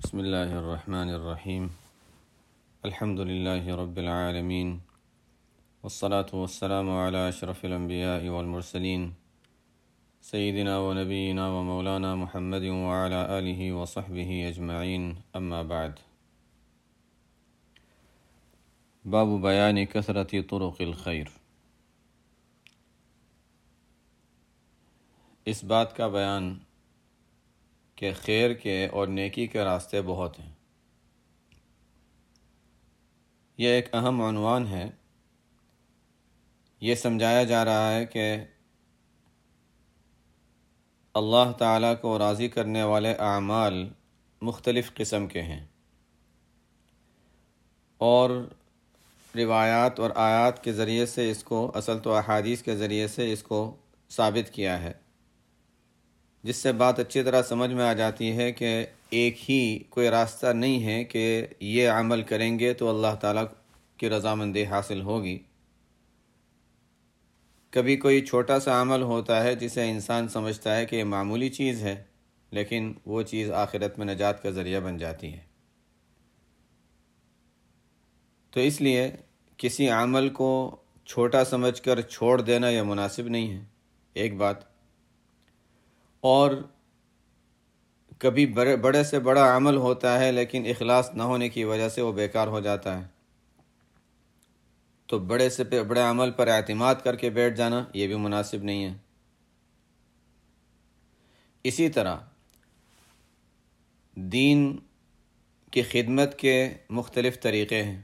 بسم اللہ الرحمن الرحیم الحمد للہ رب العالمین والصلاة والسلام علی اشرف الانبیاء والمرسلین سیدنا و نبینا و مولانا محمد وعلی آلہ وصحبہ اجمعین اما بعد باب بیان کثرت طرق الخیر۔ اس بات کا بیان کہ خیر کے اور نیکی کے راستے بہت ہیں، یہ ایک اہم عنوان ہے۔ یہ سمجھایا جا رہا ہے کہ اللہ تعالیٰ کو راضی کرنے والے اعمال مختلف قسم کے ہیں، اور روایات اور آیات کے ذریعے سے اس کو، اصل تو احادیث کے ذریعے سے اس کو ثابت کیا ہے، جس سے بات اچھی طرح سمجھ میں آ جاتی ہے کہ ایک ہی کوئی راستہ نہیں ہے کہ یہ عمل کریں گے تو اللہ تعالیٰ کی رضامندی حاصل ہوگی۔ کبھی کوئی چھوٹا سا عمل ہوتا ہے جسے انسان سمجھتا ہے کہ یہ معمولی چیز ہے، لیکن وہ چیز آخرت میں نجات کا ذریعہ بن جاتی ہے۔ تو اس لیے کسی عمل کو چھوٹا سمجھ کر چھوڑ دینا یہ مناسب نہیں ہے، ایک بات۔ اور کبھی بڑے سے بڑا عمل ہوتا ہے لیکن اخلاص نہ ہونے کی وجہ سے وہ بیکار ہو جاتا ہے، تو بڑے سے بڑے عمل پر اعتماد کر کے بیٹھ جانا یہ بھی مناسب نہیں ہے۔ اسی طرح دین کی خدمت کے مختلف طریقے ہیں،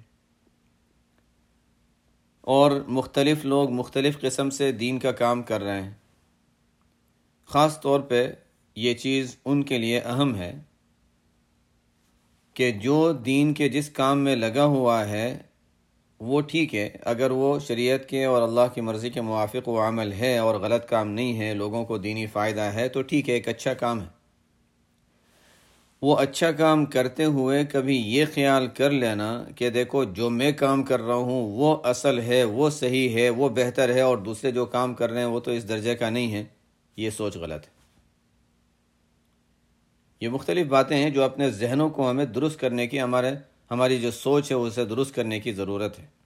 اور مختلف لوگ مختلف قسم سے دین کا کام کر رہے ہیں۔ خاص طور پہ یہ چیز ان کے لیے اہم ہے کہ جو دین کے جس کام میں لگا ہوا ہے وہ ٹھیک ہے، اگر وہ شریعت کے اور اللہ کی مرضی کے موافق وہ عمل ہے اور غلط کام نہیں ہے، لوگوں کو دینی فائدہ ہے، تو ٹھیک ہے، ایک اچھا کام ہے۔ وہ اچھا کام کرتے ہوئے کبھی یہ خیال کر لینا کہ دیکھو جو میں کام کر رہا ہوں وہ اصل ہے، وہ صحیح ہے، وہ بہتر ہے، اور دوسرے جو کام کر رہے ہیں وہ تو اس درجے کا نہیں ہے، یہ سوچ غلط ہے۔ یہ مختلف باتیں ہیں جو اپنے ذہنوں کو ہمیں درست کرنے کی، ہماری جو سوچ ہے اسے درست کرنے کی ضرورت ہے۔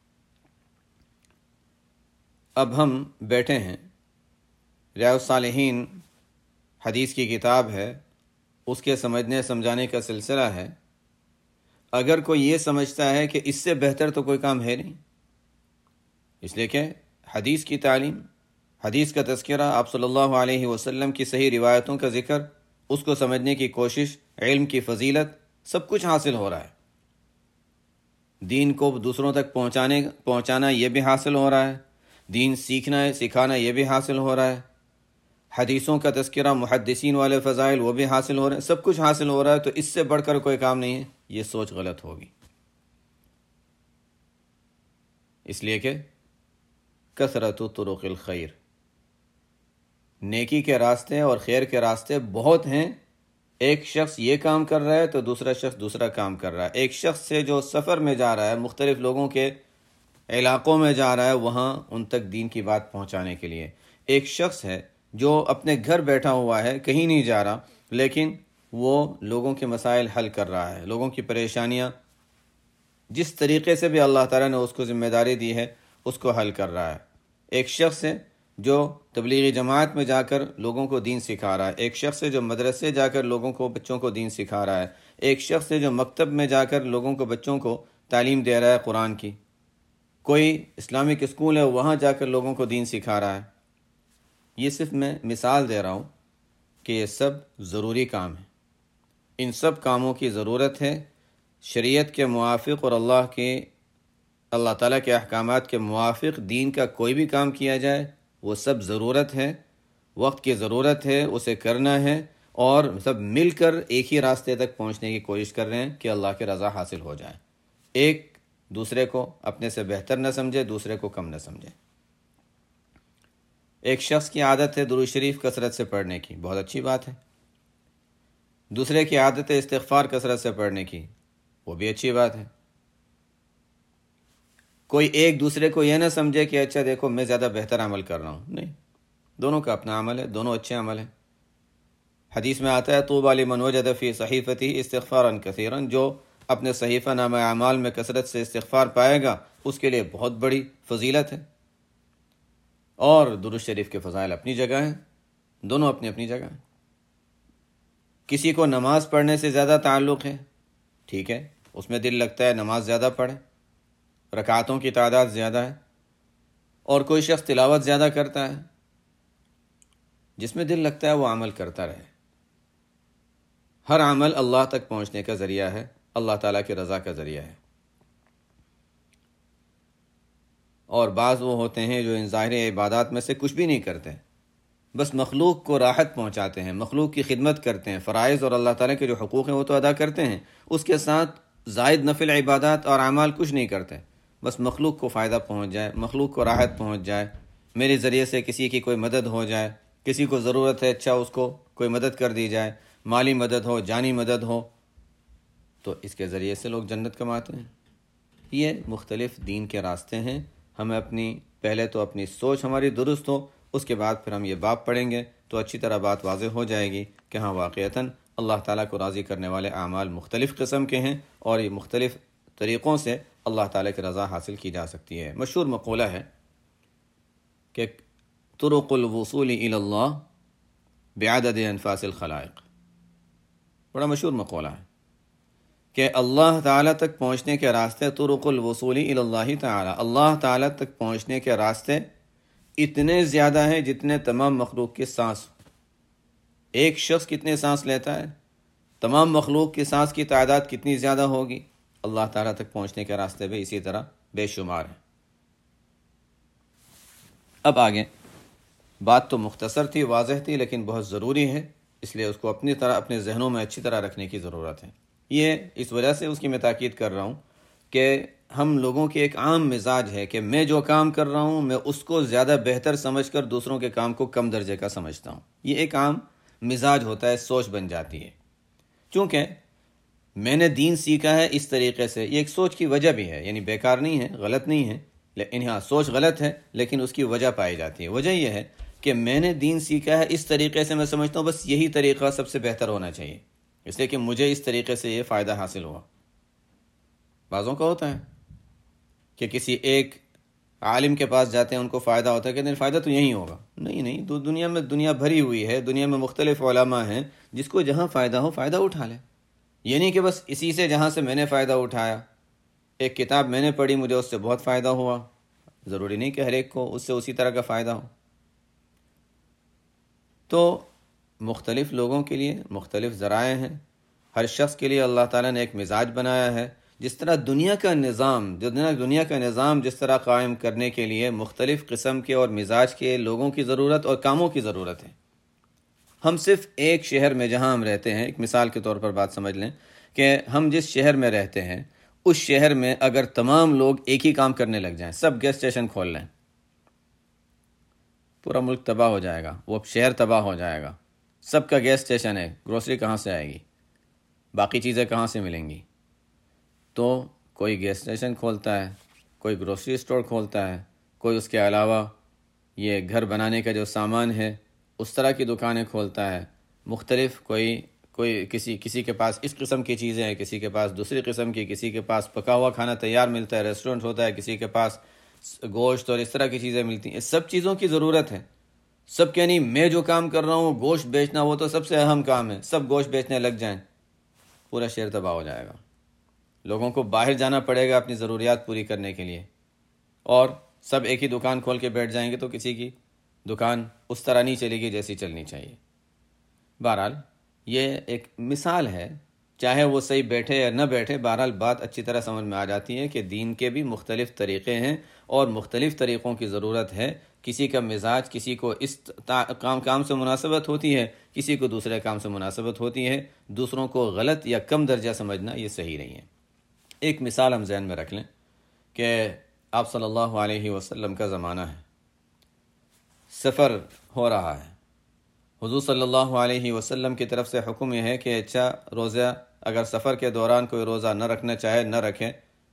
اب ہم بیٹھے ہیں، ریاض الصالحین حدیث کی کتاب ہے، اس کے سمجھنے سمجھانے کا سلسلہ ہے۔ اگر کوئی یہ سمجھتا ہے کہ اس سے بہتر تو کوئی کام ہے نہیں، اس لیے کہ حدیث کی تعلیم، حدیث کا تذکرہ، آپ صلی اللہ علیہ وسلم کی صحیح روایتوں کا ذکر، اس کو سمجھنے کی کوشش، علم کی فضیلت، سب کچھ حاصل ہو رہا ہے۔ دین کو دوسروں تک پہنچانا یہ بھی حاصل ہو رہا ہے، دین سیکھنا ہے، سکھانا یہ بھی حاصل ہو رہا ہے، حدیثوں کا تذکرہ، محدثین والے فضائل وہ بھی حاصل ہو رہے ہیں، سب کچھ حاصل ہو رہا ہے، تو اس سے بڑھ کر کوئی کام نہیں ہے، یہ سوچ غلط ہوگی۔ اس لیے کہ کثرت طرق الخیر، نیکی کے راستے اور خیر کے راستے بہت ہیں۔ ایک شخص یہ کام کر رہا ہے تو دوسرا شخص دوسرا کام کر رہا ہے۔ ایک شخص سے جو سفر میں جا رہا ہے، مختلف لوگوں کے علاقوں میں جا رہا ہے، وہاں ان تک دین کی بات پہنچانے کے لیے۔ ایک شخص ہے جو اپنے گھر بیٹھا ہوا ہے، کہیں نہیں جا رہا، لیکن وہ لوگوں کے مسائل حل کر رہا ہے، لوگوں کی پریشانیاں جس طریقے سے بھی اللہ تعالیٰ نے اس کو ذمہ داری دی ہے اس کو حل کر رہا ہے۔ ایک شخص ہے جو تبلیغی جماعت میں جا کر لوگوں کو دین سکھا رہا ہے، ایک شخص ہے جو مدرسے جا کر لوگوں کو، بچوں کو دین سکھا رہا ہے، ایک شخص ہے جو مکتب میں جا کر لوگوں کو، بچوں کو تعلیم دے رہا ہے قرآن کی، کوئی اسلامک اسکول ہے وہاں جا کر لوگوں کو دین سکھا رہا ہے۔ یہ صرف میں مثال دے رہا ہوں کہ یہ سب ضروری کام ہیں، ان سب کاموں کی ضرورت ہے۔ شریعت کے موافق اور اللہ تعالیٰ کے احکامات کے موافق دین کا کوئی بھی کام کیا جائے وہ سب ضرورت ہے، وقت کی ضرورت ہے، اسے کرنا ہے، اور سب مل کر ایک ہی راستے تک پہنچنے کی کوشش کر رہے ہیں کہ اللہ کی رضا حاصل ہو جائے۔ ایک دوسرے کو اپنے سے بہتر نہ سمجھے، دوسرے کو کم نہ سمجھے۔ ایک شخص کی عادت ہے درود شریف کثرت سے پڑھنے کی، بہت اچھی بات ہے۔ دوسرے کی عادت ہے استغفار کثرت سے پڑھنے کی، وہ بھی اچھی بات ہے۔ کوئی ایک دوسرے کو یہ نہ سمجھے کہ اچھا دیکھو میں زیادہ بہتر عمل کر رہا ہوں، نہیں، دونوں کا اپنا عمل ہے، دونوں اچھے عمل ہیں۔ حدیث میں آتا ہے طوبی لمن وجد فی صحیفته استغفارا کثیرا، جو اپنے صحیفہ نامہ اعمال میں کثرت سے استغفار پائے گا اس کے لیے بہت بڑی فضیلت ہے۔ اور درود شریف کے فضائل اپنی جگہ ہیں، دونوں اپنی اپنی جگہ ہیں۔ کسی کو نماز پڑھنے سے زیادہ تعلق ہے، ٹھیک ہے، اس میں دل لگتا ہے نماز زیادہ پڑھے، رکعتوں کی تعداد زیادہ ہے، اور کوئی شخص تلاوت زیادہ کرتا ہے، جس میں دل لگتا ہے وہ عمل کرتا رہے۔ ہر عمل اللہ تک پہنچنے کا ذریعہ ہے، اللہ تعالیٰ کی رضا کا ذریعہ ہے۔ اور بعض وہ ہوتے ہیں جو ان ظاہر عبادات میں سے کچھ بھی نہیں کرتے، بس مخلوق کو راحت پہنچاتے ہیں، مخلوق کی خدمت کرتے ہیں، فرائض اور اللہ تعالیٰ کے جو حقوق ہیں وہ تو ادا کرتے ہیں، اس کے ساتھ زائد نفل عبادات اور اعمال کچھ نہیں کرتے، بس مخلوق کو فائدہ پہنچ جائے، مخلوق کو راحت پہنچ جائے، میرے ذریعے سے کسی کی کوئی مدد ہو جائے، کسی کو ضرورت ہے، اچھا اس کو کوئی مدد کر دی جائے، مالی مدد ہو، جانی مدد ہو، تو اس کے ذریعے سے لوگ جنت کماتے ہیں۔ یہ مختلف دین کے راستے ہیں۔ ہمیں پہلے تو اپنی سوچ ہماری درست ہو، اس کے بعد پھر ہم یہ باب پڑھیں گے تو اچھی طرح بات واضح ہو جائے گی کہ ہاں واقعتاً اللہ تعالیٰ کو راضی کرنے والے اعمال مختلف قسم کے ہیں، اور یہ مختلف طریقوں سے اللہ تعالیٰ کی رضا حاصل کی جا سکتی ہے۔ مشہور مقولہ ہے کہ طرق الوصول الی اللہ بعدد انفاس الخلائق، بڑا مشہور مقولہ ہے کہ اللہ تعالیٰ تک پہنچنے کے راستے، طرق الوصول الی اللہ تعالیٰ، اللہ تعالیٰ تک پہنچنے کے راستے اتنے زیادہ ہیں جتنے تمام مخلوق کی سانس۔ ایک شخص کتنے سانس لیتا ہے، تمام مخلوق کی سانس کی تعداد کتنی زیادہ ہوگی، اللہ تعالیٰ تک پہنچنے کے راستے بھی اسی طرح بے شمار ہیں۔ اب آگے بات تو مختصر تھی، واضح تھی، لیکن بہت ضروری ہے، اس لیے اس کو اپنے ذہنوں میں اچھی طرح رکھنے کی ضرورت ہے۔ یہ اس وجہ سے اس کی میں تاکید کر رہا ہوں کہ ہم لوگوں کی ایک عام مزاج ہے کہ میں جو کام کر رہا ہوں میں اس کو زیادہ بہتر سمجھ کر دوسروں کے کام کو کم درجے کا سمجھتا ہوں۔ یہ ایک عام مزاج ہوتا ہے، سوچ بن جاتی ہے۔ چونکہ میں نے دین سیکھا ہے اس طریقے سے، یہ ایک سوچ کی وجہ بھی ہے، یعنی بیکار نہیں ہے، غلط نہیں ہے، لیکن ہاں سوچ غلط ہے، لیکن اس کی وجہ پائی جاتی ہے۔ وجہ یہ ہے کہ میں نے دین سیکھا ہے اس طریقے سے، میں سمجھتا ہوں بس یہی طریقہ سب سے بہتر ہونا چاہیے، اس لیے کہ مجھے اس طریقے سے یہ فائدہ حاصل ہوا۔ بعضوں کا ہوتا ہے کہ کسی ایک عالم کے پاس جاتے ہیں، ان کو فائدہ ہوتا ہے کہ نہیں فائدہ تو یہی ہوگا۔ نہیں، تو دنیا بھری ہوئی ہے، دنیا میں مختلف علماء ہیں، جس کو جہاں فائدہ ہو فائدہ اٹھا لے۔ یہ نہیں کہ بس اسی سے جہاں سے میں نے فائدہ اٹھایا، ایک کتاب میں نے پڑھی مجھے اس سے بہت فائدہ ہوا، ضروری نہیں کہ ہر ایک کو اس سے اسی طرح کا فائدہ ہو۔ تو مختلف لوگوں کے لیے مختلف ذرائع ہیں، ہر شخص کے لیے اللہ تعالیٰ نے ایک مزاج بنایا ہے۔ جس طرح دنیا کا نظام جس طرح قائم کرنے کے لیے مختلف قسم کے اور مزاج کے لوگوں کی ضرورت اور کاموں کی ضرورت ہے۔ ہم صرف ایک شہر میں جہاں ہم رہتے ہیں، ایک مثال کے طور پر بات سمجھ لیں کہ ہم جس شہر میں رہتے ہیں اس شہر میں اگر تمام لوگ ایک ہی کام کرنے لگ جائیں، سب گیس اسٹیشن کھول لیں، پورا ملک تباہ ہو جائے گا، وہ شہر تباہ ہو جائے گا۔ سب کا گیس اسٹیشن ہے، گروسری کہاں سے آئے گی، باقی چیزیں کہاں سے ملیں گی؟ تو کوئی گیس اسٹیشن کھولتا ہے، کوئی گروسری اسٹور کھولتا ہے، کوئی اس کے علاوہ یہ گھر بنانے کا جو سامان ہے اس طرح کی دکانیں کھولتا ہے، مختلف کوئی کسی کے پاس اس قسم کی چیزیں ہیں، کسی کے پاس دوسری قسم کی، کسی کے پاس پکا ہوا کھانا تیار ملتا ہے، ریسٹورنٹ ہوتا ہے، کسی کے پاس گوشت اور اس طرح کی چیزیں ملتی ہیں۔ اس سب چیزوں کی ضرورت ہے۔ سب کہ نہیں میں جو کام کر رہا ہوں گوشت بیچنا، وہ تو سب سے اہم کام ہے، سب گوشت بیچنے لگ جائیں، پورا شہر تباہ ہو جائے گا۔ لوگوں کو باہر جانا پڑے گا اپنی ضروریات پوری کرنے کے لیے، اور سب ایک ہی دکان کھول کے بیٹھ جائیں گے تو کسی کی دکان اس طرح نہیں چلے گی جیسی چلنی چاہیے۔ بہرحال یہ ایک مثال ہے، چاہے وہ صحیح بیٹھے یا نہ بیٹھے، بہرحال بات اچھی طرح سمجھ میں آ جاتی ہے کہ دین کے بھی مختلف طریقے ہیں اور مختلف طریقوں کی ضرورت ہے۔ کسی کا مزاج، کسی کو اس کام سے مناسبت ہوتی ہے، کسی کو دوسرے کام سے مناسبت ہوتی ہے۔ دوسروں کو غلط یا کم درجہ سمجھنا یہ صحیح نہیں ہے۔ ایک مثال ہم ذہن میں رکھ لیں کہ آپ صلی اللہ علیہ وسلم کا زمانہ ہے، سفر ہو رہا ہے، حضور صلی اللہ علیہ وسلم کی طرف سے حکم یہ ہے کہ اچھا روزہ اگر سفر کے دوران کوئی روزہ نہ رکھنا چاہے نہ رکھے،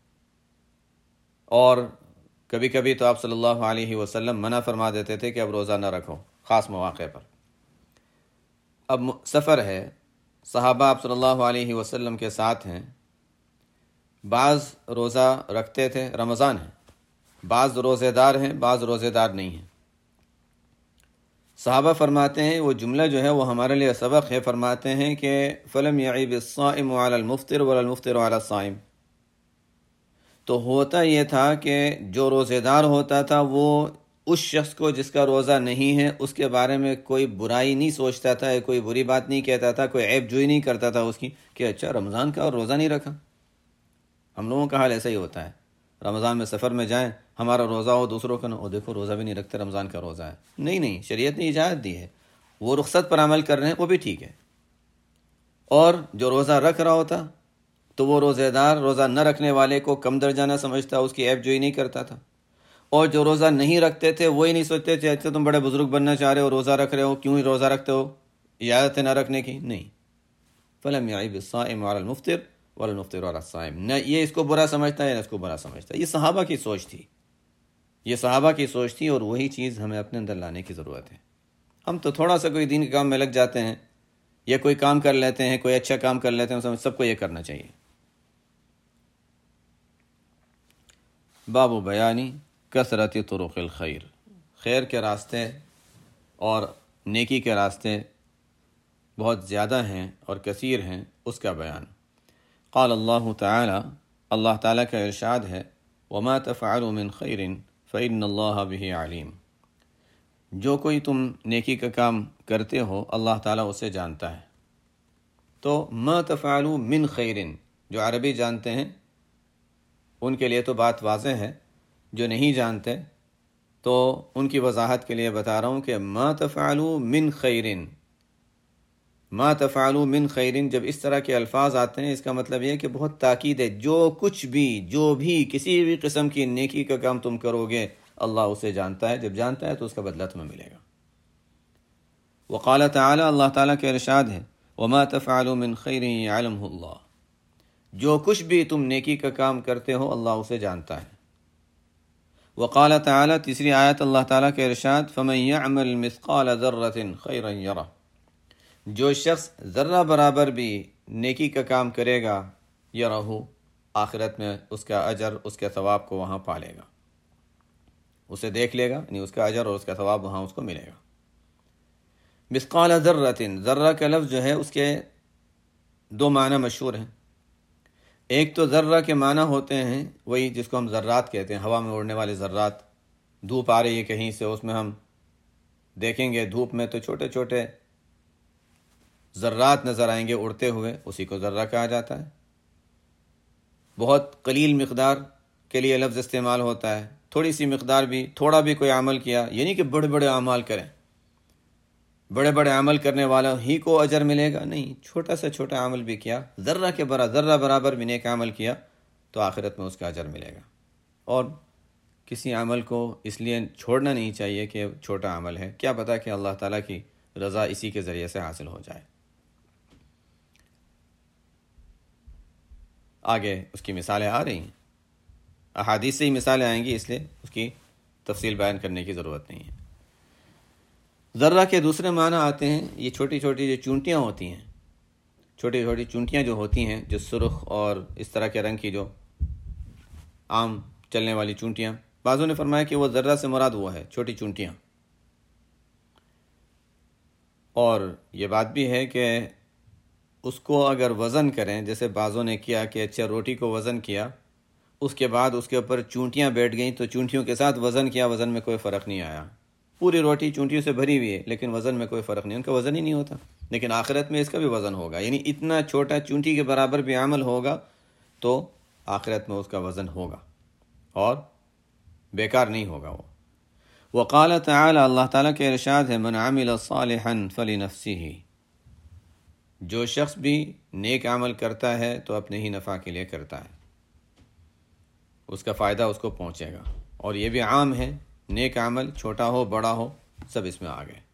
اور کبھی کبھی تو آپ صلی اللہ علیہ وسلم منع فرما دیتے تھے کہ اب روزہ نہ رکھو خاص مواقع پر۔ اب سفر ہے، صحابہ آپ صلی اللہ علیہ وسلم کے ساتھ ہیں، بعض روزہ رکھتے تھے، رمضان ہے، بعض روزے دار ہیں، بعض روزے دار نہیں ہیں۔ صحابہ فرماتے ہیں، وہ جملہ جو ہے وہ ہمارے لیے سبق ہے، فرماتے ہیں کہ فَلَمْ يَعِبِ الصَّائِمُ عَلَى الْمُفْطِرِ وَلَا الْمُفْطِرُ عَلَى الصَّائِمِ۔ تو ہوتا یہ تھا کہ جو روزے دار ہوتا تھا وہ اس شخص کو جس کا روزہ نہیں ہے اس کے بارے میں کوئی برائی نہیں سوچتا تھا، کوئی بری بات نہیں کہتا تھا، کوئی عیب جوئی نہیں کرتا تھا اس کی کہ اچھا رمضان کا اور روزہ نہیں رکھا۔ ہم لوگوں کا حال ایسا ہی ہوتا ہے، رمضان میں سفر میں جائیں، ہمارا روزہ ہو، دوسروں کا نہ ہو، دیکھو روزہ بھی نہیں رکھتے، رمضان کا روزہ ہے۔ نہیں، شریعت نے اجازت دی ہے، وہ رخصت پر عمل کر رہے ہیں، وہ بھی ٹھیک ہے۔ اور جو روزہ رکھ رہا ہوتا تو وہ روزہ دار روزہ نہ رکھنے والے کو کم درجہ نہ سمجھتا، اس کی عیب جوئی نہیں کرتا تھا، اور جو روزہ نہیں رکھتے تھے وہی نہیں سوچتے تھے اچھا تم بڑے بزرگ بننا چاہ رہے ہو، روزہ رکھ رہے ہو، کیوں ہی روزہ رکھتے ہو، اجازت ہے نہ رکھنے کی؟ نہیں۔ فَلَمْ يَعِبِ الصَّائِمُ عَلَى الْمُفْطِرِ وَلَا الْمُفْطِرُ عَلَى الصَّائِمِ۔ نہ یہ اس کو برا سمجھتا ہے نہ اس کو برا سمجھتا ہے۔ یہ صحابہ کی سوچ تھی، یہ صحابہ کی سوچ تھی، اور وہی چیز ہمیں اپنے اندر لانے کی ضرورت ہے۔ ہم تو تھوڑا سا کوئی دین کے کام میں لگ جاتے ہیں یا کوئی کام کر لیتے ہیں، کوئی اچھا کام کر لیتے ہیں، سب کو یہ کرنا چاہیے۔ باب بیانی کثرت طرق الخیر، خیر کے راستے اور نیکی کے راستے بہت زیادہ ہیں اور کثیر ہیں، اس کا بیان۔ قال اللہ تعالی، اللہ تعالیٰ کا ارشاد ہے، وما تفعلوا من خیر فإن اللہ بہ علیم۔ جو کوئی تم نیکی کا کام کرتے ہو اللہ تعالیٰ اسے جانتا ہے۔ تو ما تفعلوا من خیر، جو عربی جانتے ہیں ان کے لیے تو بات واضح ہے، جو نہیں جانتے تو ان کی وضاحت کے لیے بتا رہا ہوں کہ ما تفعلوا من خیر، ما تفعلوا من خیر جب اس طرح کے الفاظ آتے ہیں اس کا مطلب یہ ہے کہ بہت تاکید ہے، جو بھی کسی بھی قسم کی نیکی کا کام تم کرو گے اللہ اسے جانتا ہے، جب جانتا ہے تو اس کا بدلہ تمہیں ملے گا۔ وقال تعالی، اللہ تعالیٰ کے ارشاد ہے، وما تفعلوا من خیر یعلمہ اللہ، جو کچھ بھی تم نیکی کا کام کرتے ہو اللہ اسے جانتا ہے۔ وقال تعالی، تیسری آیت اللہ تعالیٰ کے ارشاد، فمن یعمل مثقال ذرۃ خیرا یرہ، جو شخص ذرہ برابر بھی نیکی کا کام کرے گا یرہ، آخرت میں اس کا اجر، اس کے ثواب کو وہاں پالے گا، اسے دیکھ لے گا، یعنی اس کا اجر اور اس کا ثواب وہاں اس کو ملے گا۔ مثقال ذرۃ، ذرہ کا لفظ جو ہے اس کے دو معنی مشہور ہیں۔ ایک تو ذرہ کے معنی ہوتے ہیں وہی جس کو ہم ذرات کہتے ہیں، ہوا میں اڑنے والے ذرات، دھوپ آ رہی ہے کہیں سے، اس میں ہم دیکھیں گے دھوپ میں تو چھوٹے چھوٹے ذرات نظر آئیں گے اڑتے ہوئے، اسی کو ذرہ کہا جاتا ہے۔ بہت قلیل مقدار کے لیے لفظ استعمال ہوتا ہے، تھوڑی سی مقدار بھی، تھوڑا بھی کوئی عمل کیا، یعنی کہ بڑے بڑے اعمال کریں، بڑے بڑے عمل کرنے والا ہی کو اجر ملے گا، نہیں، چھوٹا سا چھوٹا عمل بھی کیا، ذرہ برابر بھی نیک عمل کیا تو آخرت میں اس کا اجر ملے گا۔ اور کسی عمل کو اس لیے چھوڑنا نہیں چاہیے کہ چھوٹا عمل ہے، کیا پتہ کہ اللہ تعالیٰ کی رضا اسی کے ذریعے سے حاصل ہو جائے۔ آگے اس کی مثالیں آ رہی ہیں، احادیث سے ہی مثالیں آئیں گی، اس لیے اس کی تفصیل بیان کرنے کی ضرورت نہیں ہے۔ ذرہ کے دوسرے معنی آتے ہیں، یہ چھوٹی چھوٹی جو چونٹیاں ہوتی ہیں، چھوٹی چھوٹی چونٹیاں جو ہوتی ہیں، جو سرخ اور اس طرح کے رنگ کی جو عام چلنے والی چونٹیاں، بعضوں نے فرمایا کہ وہ ذرہ سے مراد وہ ہے، چھوٹی چونٹیاں۔ اور یہ بات بھی ہے کہ اس کو اگر وزن کریں، جیسے بعضوں نے کیا کہ اچھا روٹی کو وزن کیا، اس کے بعد اس کے اوپر چونٹیاں بیٹھ گئیں تو چونٹیوں کے ساتھ وزن کیا، وزن میں کوئی فرق نہیں آیا، پوری روٹی چونٹیوں سے بھری ہوئی ہے لیکن وزن میں کوئی فرق نہیں، ان کا وزن ہی نہیں ہوتا، لیکن آخرت میں اس کا بھی وزن ہوگا، یعنی اتنا چھوٹا چونٹی کے برابر بھی عمل ہوگا تو آخرت میں اس کا وزن ہوگا اور بیکار نہیں ہوگا وہ۔ وقال تعالی، اللہ تعالیٰ کے ارشاد ہے، من عمل صالحا فلنفسہ، جو شخص بھی نیک عمل کرتا ہے تو اپنے ہی نفع کے لیے کرتا ہے، اس کا فائدہ اس کو پہنچے گا، اور یہ بھی عام ہے، نیک عمل چھوٹا ہو بڑا ہو سب اس میں آ گئے۔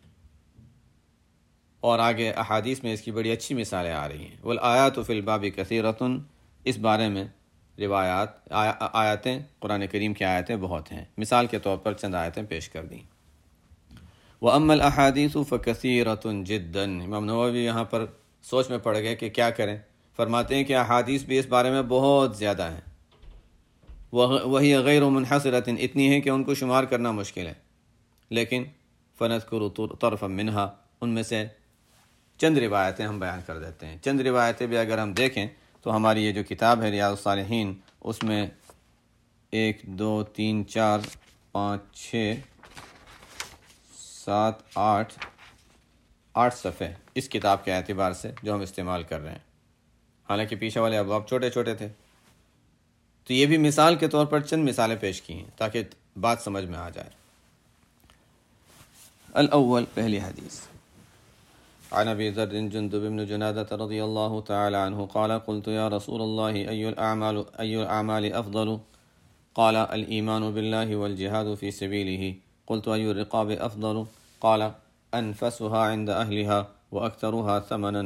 اور آگے احادیث میں اس کی بڑی اچھی مثالیں آ رہی ہیں، والآیات فی الباب کثیرۃ، اس بارے میں روایات آیاتیں، قرآن کریم کی آیتیں بہت ہیں، مثال کے طور پر چند آیتیں پیش کر دیں۔ وَأَمَّا الْأَحَادِيثُ فَكَثِيرَةٌ جِدًّا۔ امام نووی یہاں پر سوچ میں پڑ گئے کہ کیا کریں، فرماتے ہیں کہ احادیث بھی اس بارے میں بہت زیادہ ہیں، وہی غیر منحصرۃ، اتنی ہیں کہ ان کو شمار کرنا مشکل ہے، لیکن فنذکر طرفا منہا، ان میں سے چند روایتیں ہم بیان کر دیتے ہیں۔ چند روایتیں بھی اگر ہم دیکھیں تو ہماری یہ جو کتاب ہے ریاض الصالحین، اس میں 1 2 3 4 5 6 7 8 صفحے اس کتاب کے اعتبار سے جو ہم استعمال کر رہے ہیں، حالانکہ پیچھے والے ابواب چھوٹے چھوٹے تھے، تو یہ بھی مثال کے طور پر چند مثالیں پیش کی ہیں تاکہ بات سمجھ میں آ جائے۔ الاول، پہلی حدیث، عن ابی ذر جندب بن جنادة رضی اللہ تعالی عنہ قال قلت یا رسول اللہ ای الاعمال افضل؟ قال الایمان باللہ والجہاد فی سبیلہ۔ قلت ای الرقاب افضل؟ قال انفسها عند اہلها واکثرها ثمنا۔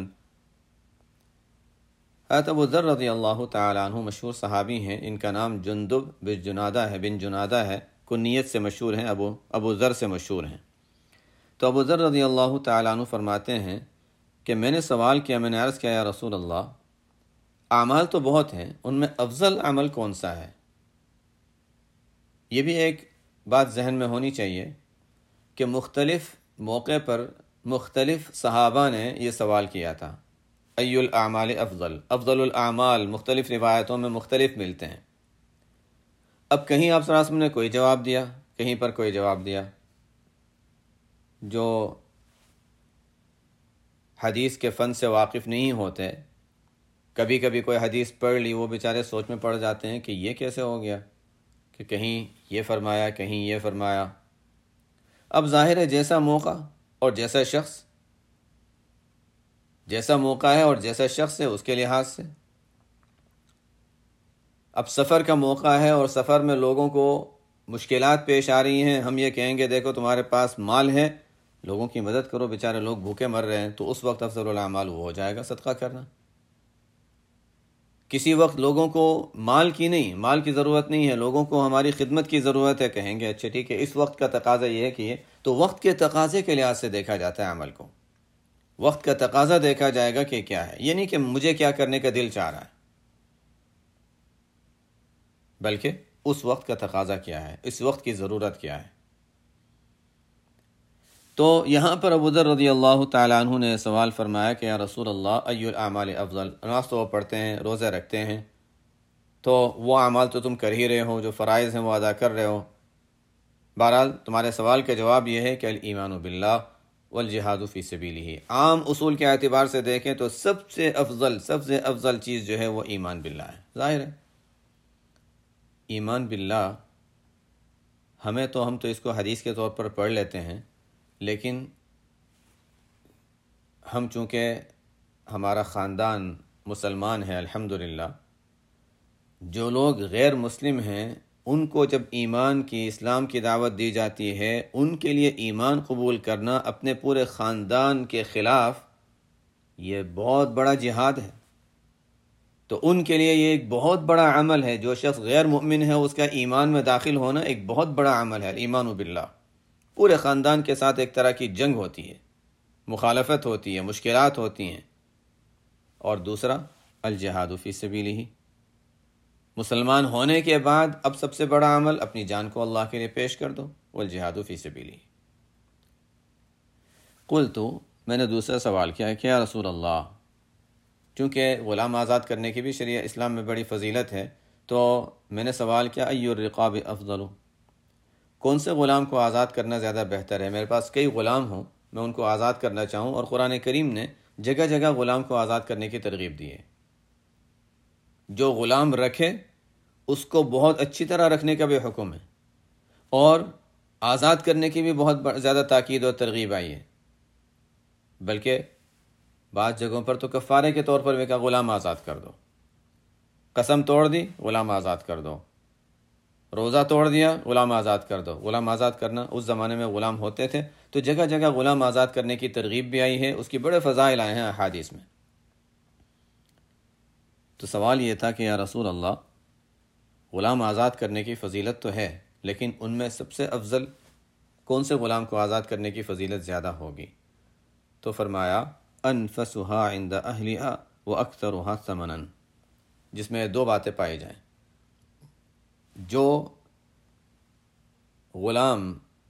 حضرت ابو ذر رضی اللہ تعالی عنہ مشہور صحابی ہیں، ان کا نام جندب بن جنادہ ہے، کنیت سے مشہور ہیں، ابو ذر سے مشہور ہیں۔ تو ابو ذر رضی اللہ تعالی عنہ فرماتے ہیں کہ میں نے سوال کیا، میں نے عرض کیا یا رسول اللہ، اعمال تو بہت ہیں، ان میں افضل عمل کون سا ہے؟ یہ بھی ایک بات ذہن میں ہونی چاہیے کہ مختلف موقع پر مختلف صحابہ نے یہ سوال کیا تھا، ای الاعمال افضل، افضل الاعمال مختلف روایتوں میں مختلف ملتے ہیں۔ اب کہیں آپ صلی اللہ علیہ وسلم نے کوئی جواب دیا، کہیں پر کوئی جواب دیا۔ جو حدیث کے فن سے واقف نہیں ہوتے، کبھی کبھی کوئی حدیث پڑھ لی، وہ بیچارے سوچ میں پڑ جاتے ہیں کہ یہ کیسے ہو گیا، کہ کہیں یہ فرمایا کہیں یہ فرمایا۔ اب ظاہر ہے جیسا موقع اور جیسا شخص، جیسا موقع ہے اور جیسا شخص ہے اس کے لحاظ سے۔ اب سفر کا موقع ہے اور سفر میں لوگوں کو مشکلات پیش آ رہی ہیں، ہم یہ کہیں گے دیکھو تمہارے پاس مال ہے، لوگوں کی مدد کرو، بیچارے لوگ بھوکے مر رہے ہیں، تو اس وقت افضل الاعمال وہ ہو جائے گا صدقہ کرنا۔ کسی وقت لوگوں کو مال کی ضرورت نہیں ہے، لوگوں کو ہماری خدمت کی ضرورت ہے، کہیں گے اچھا ٹھیک ہے، اس وقت کا تقاضا یہ ہے کہ یہ تو وقت کے تقاضے کے لحاظ سے دیکھا جاتا ہے عمل کو، وقت کا تقاضا دیکھا جائے گا کہ کیا ہے، یہ نہیں کہ مجھے کیا کرنے کا دل چاہ رہا ہے، بلکہ اس وقت کا تقاضا کیا ہے، اس وقت کی ضرورت کیا ہے۔ تو یہاں پر ابو ذر رضی اللہ تعالیٰ عنہ نے سوال فرمایا کہ یا رسول اللہ ای الاعمال افضل، نماز تو وہ پڑھتے ہیں، روزے رکھتے ہیں، تو وہ اعمال تو تم کر ہی رہے ہو، جو فرائض ہیں وہ ادا کر رہے ہو، بہرحال تمہارے سوال کا جواب یہ ہے کہ الایمان باللہ والجہاد فی سبیلہ۔ عام اصول کے اعتبار سے دیکھیں تو سب سے افضل چیز جو ہے وہ ایمان باللہ ہے۔ ظاہر ہے ایمان باللہ ہم تو اس کو حدیث کے طور پر پڑھ لیتے ہیں، لیکن ہم چونکہ ہمارا خاندان مسلمان ہے الحمدللہ، جو لوگ غیر مسلم ہیں ان کو جب ایمان کی، اسلام کی دعوت دی جاتی ہے، ان کے لیے ایمان قبول کرنا اپنے پورے خاندان کے خلاف یہ بہت بڑا جہاد ہے، تو ان کے لیے یہ ایک بہت بڑا عمل ہے۔ جو شخص غیر مومن ہے اس کا ایمان میں داخل ہونا ایک بہت بڑا عمل ہے، ایمان باللہ۔ پورے خاندان کے ساتھ ایک طرح کی جنگ ہوتی ہے، مخالفت ہوتی ہے، مشکلات ہوتی ہیں۔ اور دوسرا الجہاد فی سبیلہ، مسلمان ہونے کے بعد اب سب سے بڑا عمل اپنی جان کو اللہ کے لیے پیش کر دو، والجہاد فی سبیلہ۔ قلت، میں نے دوسرا سوال کیا کہ یا رسول اللہ، چونکہ غلام آزاد کرنے کی بھی شریعہ اسلام میں بڑی فضیلت ہے، تو میں نے سوال کیا ای الرقاب افضل، کون سے غلام کو آزاد کرنا زیادہ بہتر ہے؟ میرے پاس کئی غلام ہوں، میں ان کو آزاد کرنا چاہوں، اور قرآن کریم نے جگہ جگہ غلام کو آزاد کرنے کی ترغیب دی ہے۔ جو غلام رکھے اس کو بہت اچھی طرح رکھنے کا بھی حکم ہے، اور آزاد کرنے کی بھی بہت زیادہ تاکید اور ترغیب آئی ہے، بلکہ بعض جگہوں پر تو کفارے کے طور پر بھی کہا غلام آزاد کر دو، قسم توڑ دی غلام آزاد کر دو، روزہ توڑ دیا غلام آزاد کر دو۔ غلام آزاد کرنا، اس زمانے میں غلام ہوتے تھے تو جگہ جگہ غلام آزاد کرنے کی ترغیب بھی آئی ہے، اس کی بڑے فضائل آئے ہیں احادیث میں۔ تو سوال یہ تھا کہ یا رسول اللہ، غلام آزاد کرنے کی فضیلت تو ہے، لیکن ان میں سب سے افضل کون سے غلام کو آزاد کرنے کی فضیلت زیادہ ہوگی؟ تو فرمایا انفسها عند اہلها واکثرها ثمنا، جس میں دو باتیں پائی جائیں. جو غلام،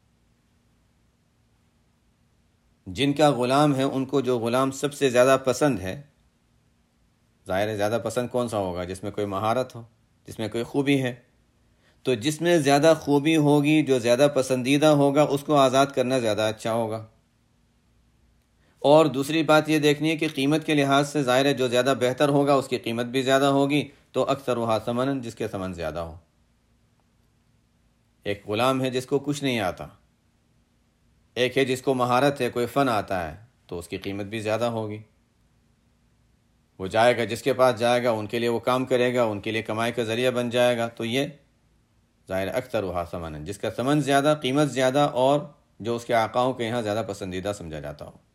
جن کا غلام ہے، ان کو جو غلام سب سے زیادہ پسند ہے، ظاہر ہے زیادہ پسند کون سا ہوگا؟ جس میں کوئی مہارت ہو، جس میں کوئی خوبی ہے. تو جس میں زیادہ خوبی ہوگی، جو زیادہ پسندیدہ ہوگا، اس کو آزاد کرنا زیادہ اچھا ہوگا. اور دوسری بات یہ دیکھنی ہے کہ قیمت کے لحاظ سے ظاہر ہے جو زیادہ بہتر ہوگا اس کی قیمت بھی زیادہ ہوگی، تو اکثرها ثمنا، جس کے ثمن زیادہ ہو. ایک غلام ہے جس کو کچھ نہیں آتا، ایک ہے جس کو مہارت ہے، کوئی فن آتا ہے، تو اس کی قیمت بھی زیادہ ہوگی. وہ جائے گا، جس کے پاس جائے گا ان کے لیے وہ کام کرے گا، ان کے لیے کمائی کا ذریعہ بن جائے گا. تو یہ ظاہر اکثرها ثمنا، جس کا ثمن زیادہ، قیمت زیادہ، اور جو اس کے آقاؤں کے یہاں زیادہ پسندیدہ سمجھا جاتا ہو.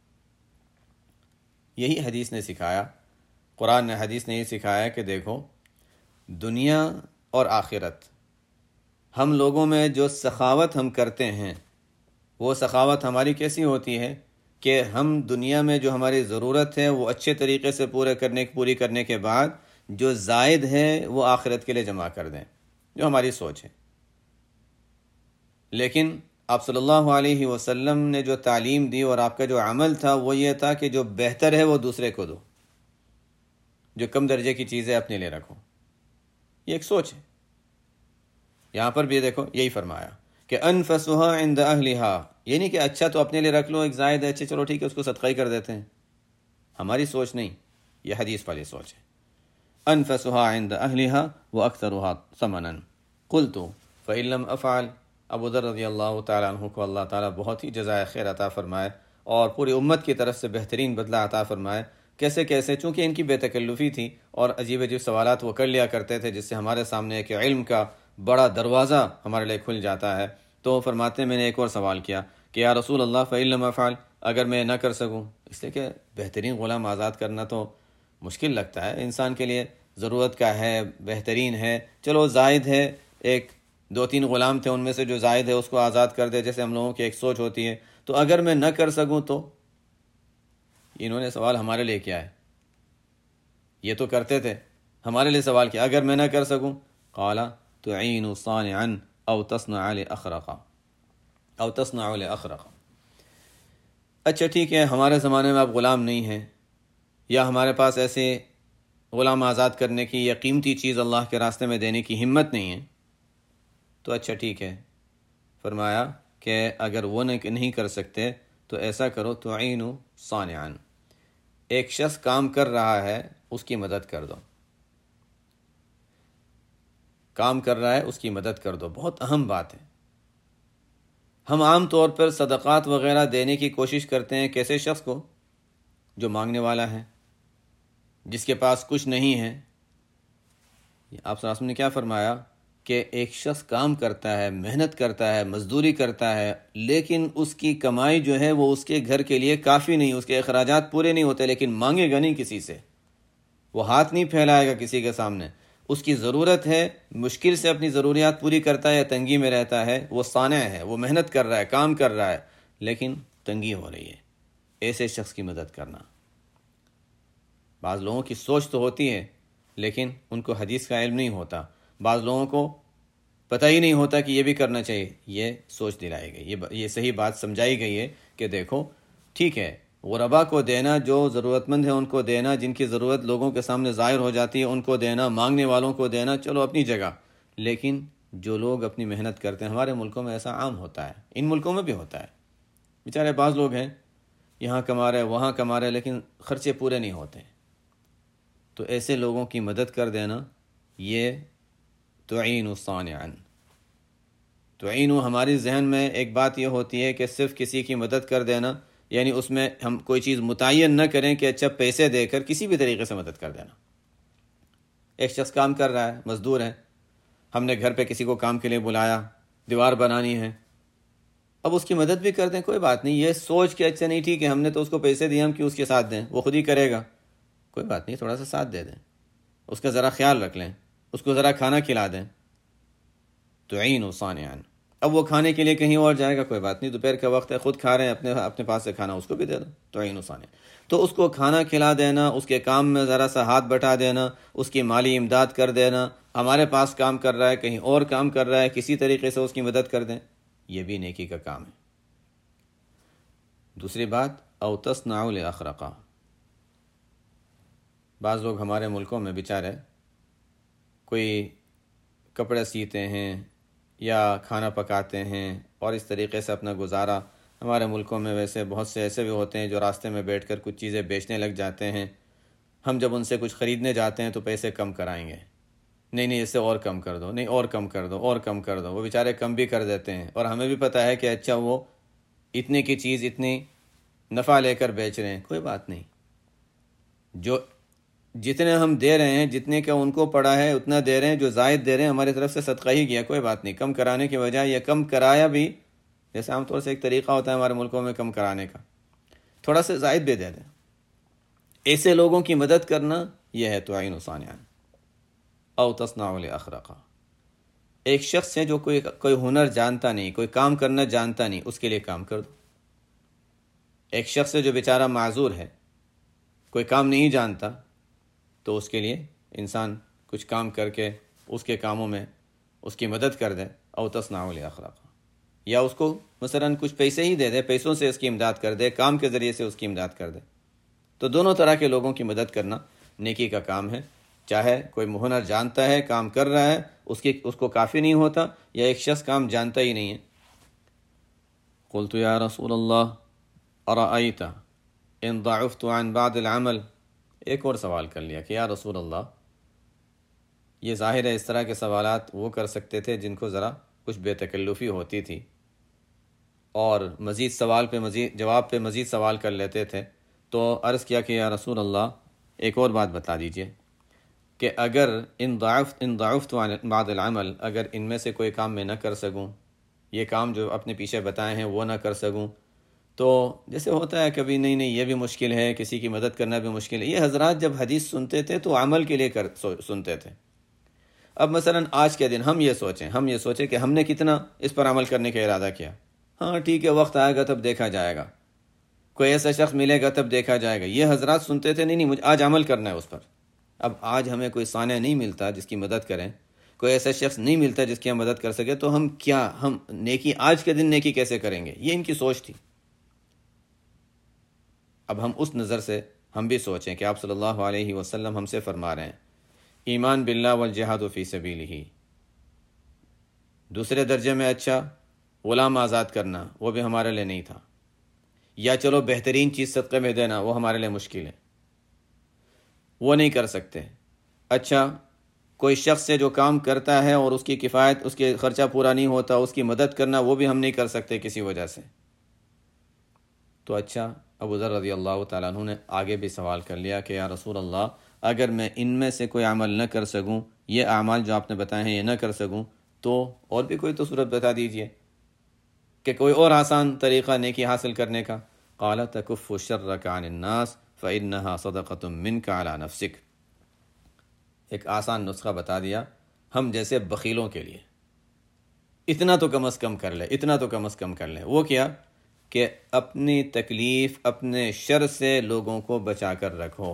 یہی حدیث نے سکھایا، قرآن نے، حدیث نے یہ سکھایا کہ دیکھو، دنیا اور آخرت، ہم لوگوں میں جو سخاوت ہم کرتے ہیں، وہ سخاوت ہماری کیسی ہوتی ہے کہ ہم دنیا میں جو ہماری ضرورت ہے وہ اچھے طریقے سے پوری کرنے کے بعد جو زائد ہے وہ آخرت کے لیے جمع کر دیں، جو ہماری سوچ ہے. لیکن آپ صلی اللہ علیہ وسلم نے جو تعلیم دی اور آپ کا جو عمل تھا وہ یہ تھا کہ جو بہتر ہے وہ دوسرے کو دو، جو کم درجے کی چیزیں اپنے لیے رکھو. یہ ایک سوچ ہے. یہاں پر بھی دیکھو یہی فرمایا کہ انفسها عند اہلها، یعنی کہ اچھا تو اپنے لیے رکھ لو، ایک زائد ہے، اچھا چلو ٹھیک ہے اس کو صدقہ ہی کر دیتے ہیں. ہماری سوچ نہیں، یہ حدیث والی سوچ ہے. انفسها عند اہلها واکثرها ثمنا قلت فإن لم افعل. ابو ذر رضی اللہ تعالیٰ عنہ کو اللہ تعالیٰ بہت ہی جزائے خیر عطا فرمائے اور پوری امت کی طرف سے بہترین بدلہ عطا فرمائے. کیسے چونکہ ان کی بے تکلفی تھی اور عجیب سوالات وہ کر لیا کرتے تھے، جس سے ہمارے سامنے ایک علم کا بڑا دروازہ ہمارے لیے کھل جاتا ہے. تو فرماتے ہیں میں نے ایک اور سوال کیا کہ یا رسول اللہ فإن لم افعل، اگر میں نہ کر سکوں، اس لیے کہ بہترین غلام آزاد کرنا تو مشکل لگتا ہے انسان کے لیے، ضرورت کا ہے، بہترین ہے، چلو زائد ہے، ایک 2-3 غلام تھے ان میں سے جو زائد ہے اس کو آزاد کر دے، جیسے ہم لوگوں کی ایک سوچ ہوتی ہے. تو اگر میں نہ کر سکوں تو انہوں نے سوال ہمارے لیے کیا ہے، یہ تو کرتے تھے، ہمارے لیے سوال کیا اگر میں نہ کر سکوں. قال تعین صانعا او تصنع لاخرق او تصنع لاخرق. اچھا ٹھیک ہے، ہمارے زمانے میں اب غلام نہیں ہیں، یا ہمارے پاس ایسے غلام آزاد کرنے کی یا قیمتی چیز اللہ کے راستے میں دینے کی ہمت نہیں ہے، تو اچھا ٹھیک ہے. فرمایا کہ اگر وہ نہیں کر سکتے تو ایسا کرو، تعین صانعا، ایک شخص کام کر رہا ہے اس کی مدد کر دو، کام کر رہا ہے اس کی مدد کر دو. بہت اہم بات ہے. ہم عام طور پر صدقات وغیرہ دینے کی کوشش کرتے ہیں کیسے شخص کو جو مانگنے والا ہے، جس کے پاس کچھ نہیں ہے. آپ صلی اللہ علیہ وسلم نے کیا فرمایا کہ ایک شخص کام کرتا ہے، محنت کرتا ہے، مزدوری کرتا ہے، لیکن اس کی کمائی جو ہے وہ اس کے گھر کے لیے کافی نہیں، اس کے اخراجات پورے نہیں ہوتے، لیکن مانگے گا نہیں کسی سے، وہ ہاتھ نہیں پھیلائے گا کسی کے سامنے. اس کی ضرورت ہے، مشکل سے اپنی ضروریات پوری کرتا ہے یا تنگی میں رہتا ہے، وہ صانع ہے، وہ محنت کر رہا ہے، کام کر رہا ہے، لیکن تنگی ہو رہی ہے. ایسے شخص کی مدد کرنا. بعض لوگوں کی سوچ تو ہوتی ہے لیکن ان کو حدیث کا علم نہیں ہوتا، بعض لوگوں کو پتہ ہی نہیں ہوتا کہ یہ بھی کرنا چاہیے. یہ سوچ دلائی گئی، یہ صحیح بات سمجھائی گئی ہے کہ دیکھو ٹھیک ہے، غربا کو دینا، جو ضرورت مند ہے ان کو دینا، جن کی ضرورت لوگوں کے سامنے ظاہر ہو جاتی ہے ان کو دینا، مانگنے والوں کو دینا، چلو اپنی جگہ. لیکن جو لوگ اپنی محنت کرتے ہیں، ہمارے ملکوں میں ایسا عام ہوتا ہے، ان ملکوں میں بھی ہوتا ہے. بیچارے بعض لوگ ہیں یہاں کما رہے وہاں کما رہے لیکن خرچے پورے نہیں ہوتے، تو ایسے لوگوں کی مدد کر دینا یہ تعین صانعا. تعین، ہماری ذہن میں ایک بات یہ ہوتی ہے کہ صرف کسی کی مدد کر دینا، یعنی اس میں ہم کوئی چیز متعین نہ کریں کہ اچھا پیسے دے کر کسی بھی طریقے سے مدد کر دینا. ایک شخص کام کر رہا ہے، مزدور ہے، ہم نے گھر پہ کسی کو کام کے لیے بلایا، دیوار بنانی ہے، اب اس کی مدد بھی کر دیں، کوئی بات نہیں. یہ سوچ کے اچھا نہیں ٹھیک ہے ہم نے تو اس کو پیسے دیے، ہم کیوں اس کے ساتھ دیں، وہ خود ہی کرے گا، کوئی بات نہیں، تھوڑا سا ساتھ دے دیں، اس کا ذرا خیال رکھ لیں، اس کو ذرا کھانا کھلا دیں. تعین صانعا. اب وہ کھانے کے لیے کہیں اور جائے گا، کوئی بات نہیں، دوپہر کا وقت ہے، خود کھا رہے ہیں، اپنے پاس سے کھانا اس کو بھی دے دو، تعین ثانی۔ تو اس کو کھانا کھلا دینا، اس کے کام میں ذرا سا ہاتھ بٹا دینا، اس کی مالی امداد کر دینا، ہمارے پاس کام کر رہا ہے، کہیں اور کام کر رہا ہے، کسی طریقے سے اس کی مدد کر دیں، یہ بھی نیکی کا کام ہے۔ دوسری بات، او تصنع لاخرقہ، بعض لوگ ہمارے ملکوں میں بیچارے کوئی کپڑے سیتے ہیں یا کھانا پکاتے ہیں اور اس طریقے سے اپنا گزارا، ہمارے ملکوں میں ویسے بہت سے ایسے بھی ہوتے ہیں جو راستے میں بیٹھ کر کچھ چیزیں بیچنے لگ جاتے ہیں، ہم جب ان سے کچھ خریدنے جاتے ہیں تو پیسے کم کرائیں گے، نہیں اس سے اور کم کر دو، نہیں اور کم کر دو، اور کم کر دو، وہ بیچارے کم بھی کر دیتے ہیں، اور ہمیں بھی پتہ ہے کہ اچھا وہ اتنے کی چیز اتنی نفع لے کر بیچ رہے ہیں، کوئی بات نہیں، جو جتنے ہم دے رہے ہیں، جتنے کا ان کو پڑا ہے اتنا دے رہے ہیں، جو زائد دے رہے ہیں ہماری طرف سے صدقہ ہی کیا، کوئی بات نہیں، کم کرانے کے بجائے یا کم کرایا بھی، جیسے عام طور سے ایک طریقہ ہوتا ہے ہمارے ملکوں میں کم کرانے کا، تھوڑا سا زائد بھی دے دیں۔ ایسے لوگوں کی مدد کرنا یہ ہے تعین ثانیان او تصنع لاخرقہ۔ ایک شخص ہے جو کوئی ہنر جانتا نہیں، کوئی کام کرنا جانتا نہیں، اس کے لیے کام کر دو۔ ایک شخص ہے جو بیچارہ معذور ہے، کوئی کام نہیں جانتا، تو اس کے لیے انسان کچھ کام کر کے اس کے کاموں میں اس کی مدد کر دے، او تصنع لاخرقہ، یا اس کو مثلا کچھ پیسے ہی دے دے، پیسوں سے اس کی امداد کر دے، کام کے ذریعے سے اس کی امداد کر دے۔ تو دونوں طرح کے لوگوں کی مدد کرنا نیکی کا کام ہے، چاہے کوئی ہنر جانتا ہے، کام کر رہا ہے، اس کو کافی نہیں ہوتا، یا ایک شخص کام جانتا ہی نہیں ہے۔ قلت یا رسول اللہ ارأیت ان ضعفت عن بعض العمل، ایک اور سوال کر لیا کہ یا رسول اللہ، یہ ظاہر ہے اس طرح کے سوالات وہ کر سکتے تھے جن کو ذرا کچھ بے تکلفی ہوتی تھی، اور مزید سوال پہ مزید جواب پہ مزید سوال کر لیتے تھے، تو عرض کیا کہ یا رسول اللہ ایک اور بات بتا دیجئے کہ اگر ان ضعفت عن بعض العمل، اگر ان میں سے کوئی کام میں نہ کر سکوں، یہ کام جو اپنے پیچھے بتائے ہیں وہ نہ کر سکوں، تو جیسے ہوتا ہے کبھی نہیں یہ بھی مشکل ہے، کسی کی مدد کرنا بھی مشکل ہے، یہ حضرات جب حدیث سنتے تھے تو عمل کے لیے سنتے تھے۔ اب مثلا آج کے دن ہم یہ سوچیں کہ ہم نے کتنا اس پر عمل کرنے کا ارادہ کیا، ہاں ٹھیک ہے، وقت آئے گا تب دیکھا جائے گا، کوئی ایسا شخص ملے گا تب دیکھا جائے گا، یہ حضرات سنتے تھے نہیں مجھے آج عمل کرنا ہے اس پر۔ اب آج ہمیں کوئی صانع نہیں ملتا جس کی مدد کریں، کوئی ایسا شخص نہیں ملتا جس کی ہم مدد کر سکے، تو ہم نیکی آج کے دن نیکی کیسے کریں گے، یہ ان کی سوچ تھی۔ اب ہم اس نظر سے ہم بھی سوچیں کہ آپ صلی اللہ علیہ وسلم ہم سے فرما رہے ہیں ایمان باللہ والجہاد فی سبیلہ، دوسرے درجے میں اچھا غلام آزاد کرنا وہ بھی ہمارے لیے نہیں تھا، یا چلو بہترین چیز صدقے میں دینا وہ ہمارے لیے مشکل ہے، وہ نہیں کر سکتے۔ اچھا کوئی شخص ہے جو کام کرتا ہے اور اس کی کفایت، اس کے خرچہ پورا نہیں ہوتا، اس کی مدد کرنا وہ بھی ہم نہیں کر سکتے کسی وجہ سے۔ تو اچھا ابو ذر رضی اللہ تعالیٰ عنہ نے آگے بھی سوال کر لیا کہ یا رسول اللہ اگر میں ان میں سے کوئی عمل نہ کر سکوں، یہ اعمال جو آپ نے بتائے ہیں یہ نہ کر سکوں، تو اور بھی کوئی تو صورت بتا دیجئے کہ کوئی اور آسان طریقہ نیکی حاصل کرنے کا۔ قال تکف شرک عن الناس فإنها صدقۃ منک علی نفسک، ایک آسان نسخہ بتا دیا ہم جیسے بخیلوں کے لیے، اتنا تو کم از کم کر لے، اتنا تو کم از کم کر لے۔ وہ کیا کہ اپنی تکلیف، اپنے شر سے لوگوں کو بچا کر رکھو،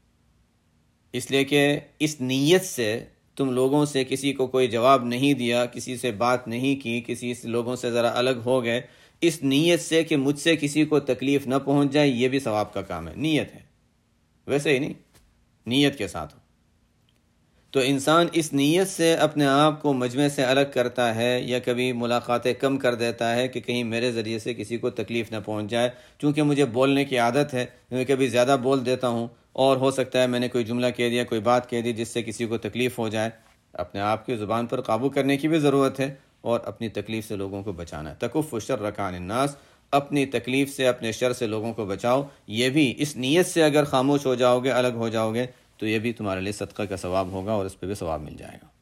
اس لیے کہ اس نیت سے تم لوگوں سے کسی کو کوئی جواب نہیں دیا، کسی سے بات نہیں کی، کسی سے لوگوں سے ذرا الگ ہو گئے، اس نیت سے کہ مجھ سے کسی کو تکلیف نہ پہنچ جائے، یہ بھی ثواب کا کام ہے، نیت ہے، ویسے ہی نہیں، نیت کے ساتھ ہو۔ تو انسان اس نیت سے اپنے آپ کو مجمع سے الگ کرتا ہے، یا کبھی ملاقاتیں کم کر دیتا ہے کہ کہیں میرے ذریعے سے کسی کو تکلیف نہ پہنچ جائے، چونکہ مجھے بولنے کی عادت ہے، میں کبھی زیادہ بول دیتا ہوں، اور ہو سکتا ہے میں نے کوئی جملہ کہہ دیا، کوئی بات کہہ دی جس سے کسی کو تکلیف ہو جائے۔ اپنے آپ کی زبان پر قابو کرنے کی بھی ضرورت ہے، اور اپنی تکلیف سے لوگوں کو بچانا ہے۔ تکف الشر عن الناس، اپنی تکلیف سے، اپنے شر سے لوگوں کو بچاؤ، یہ بھی اس نیت سے اگر خاموش ہو جاؤ گے، الگ ہو جاؤ گے، تو یہ بھی تمہارے لیے صدقہ کا ثواب ہوگا، اور اس پہ بھی ثواب مل جائے گا۔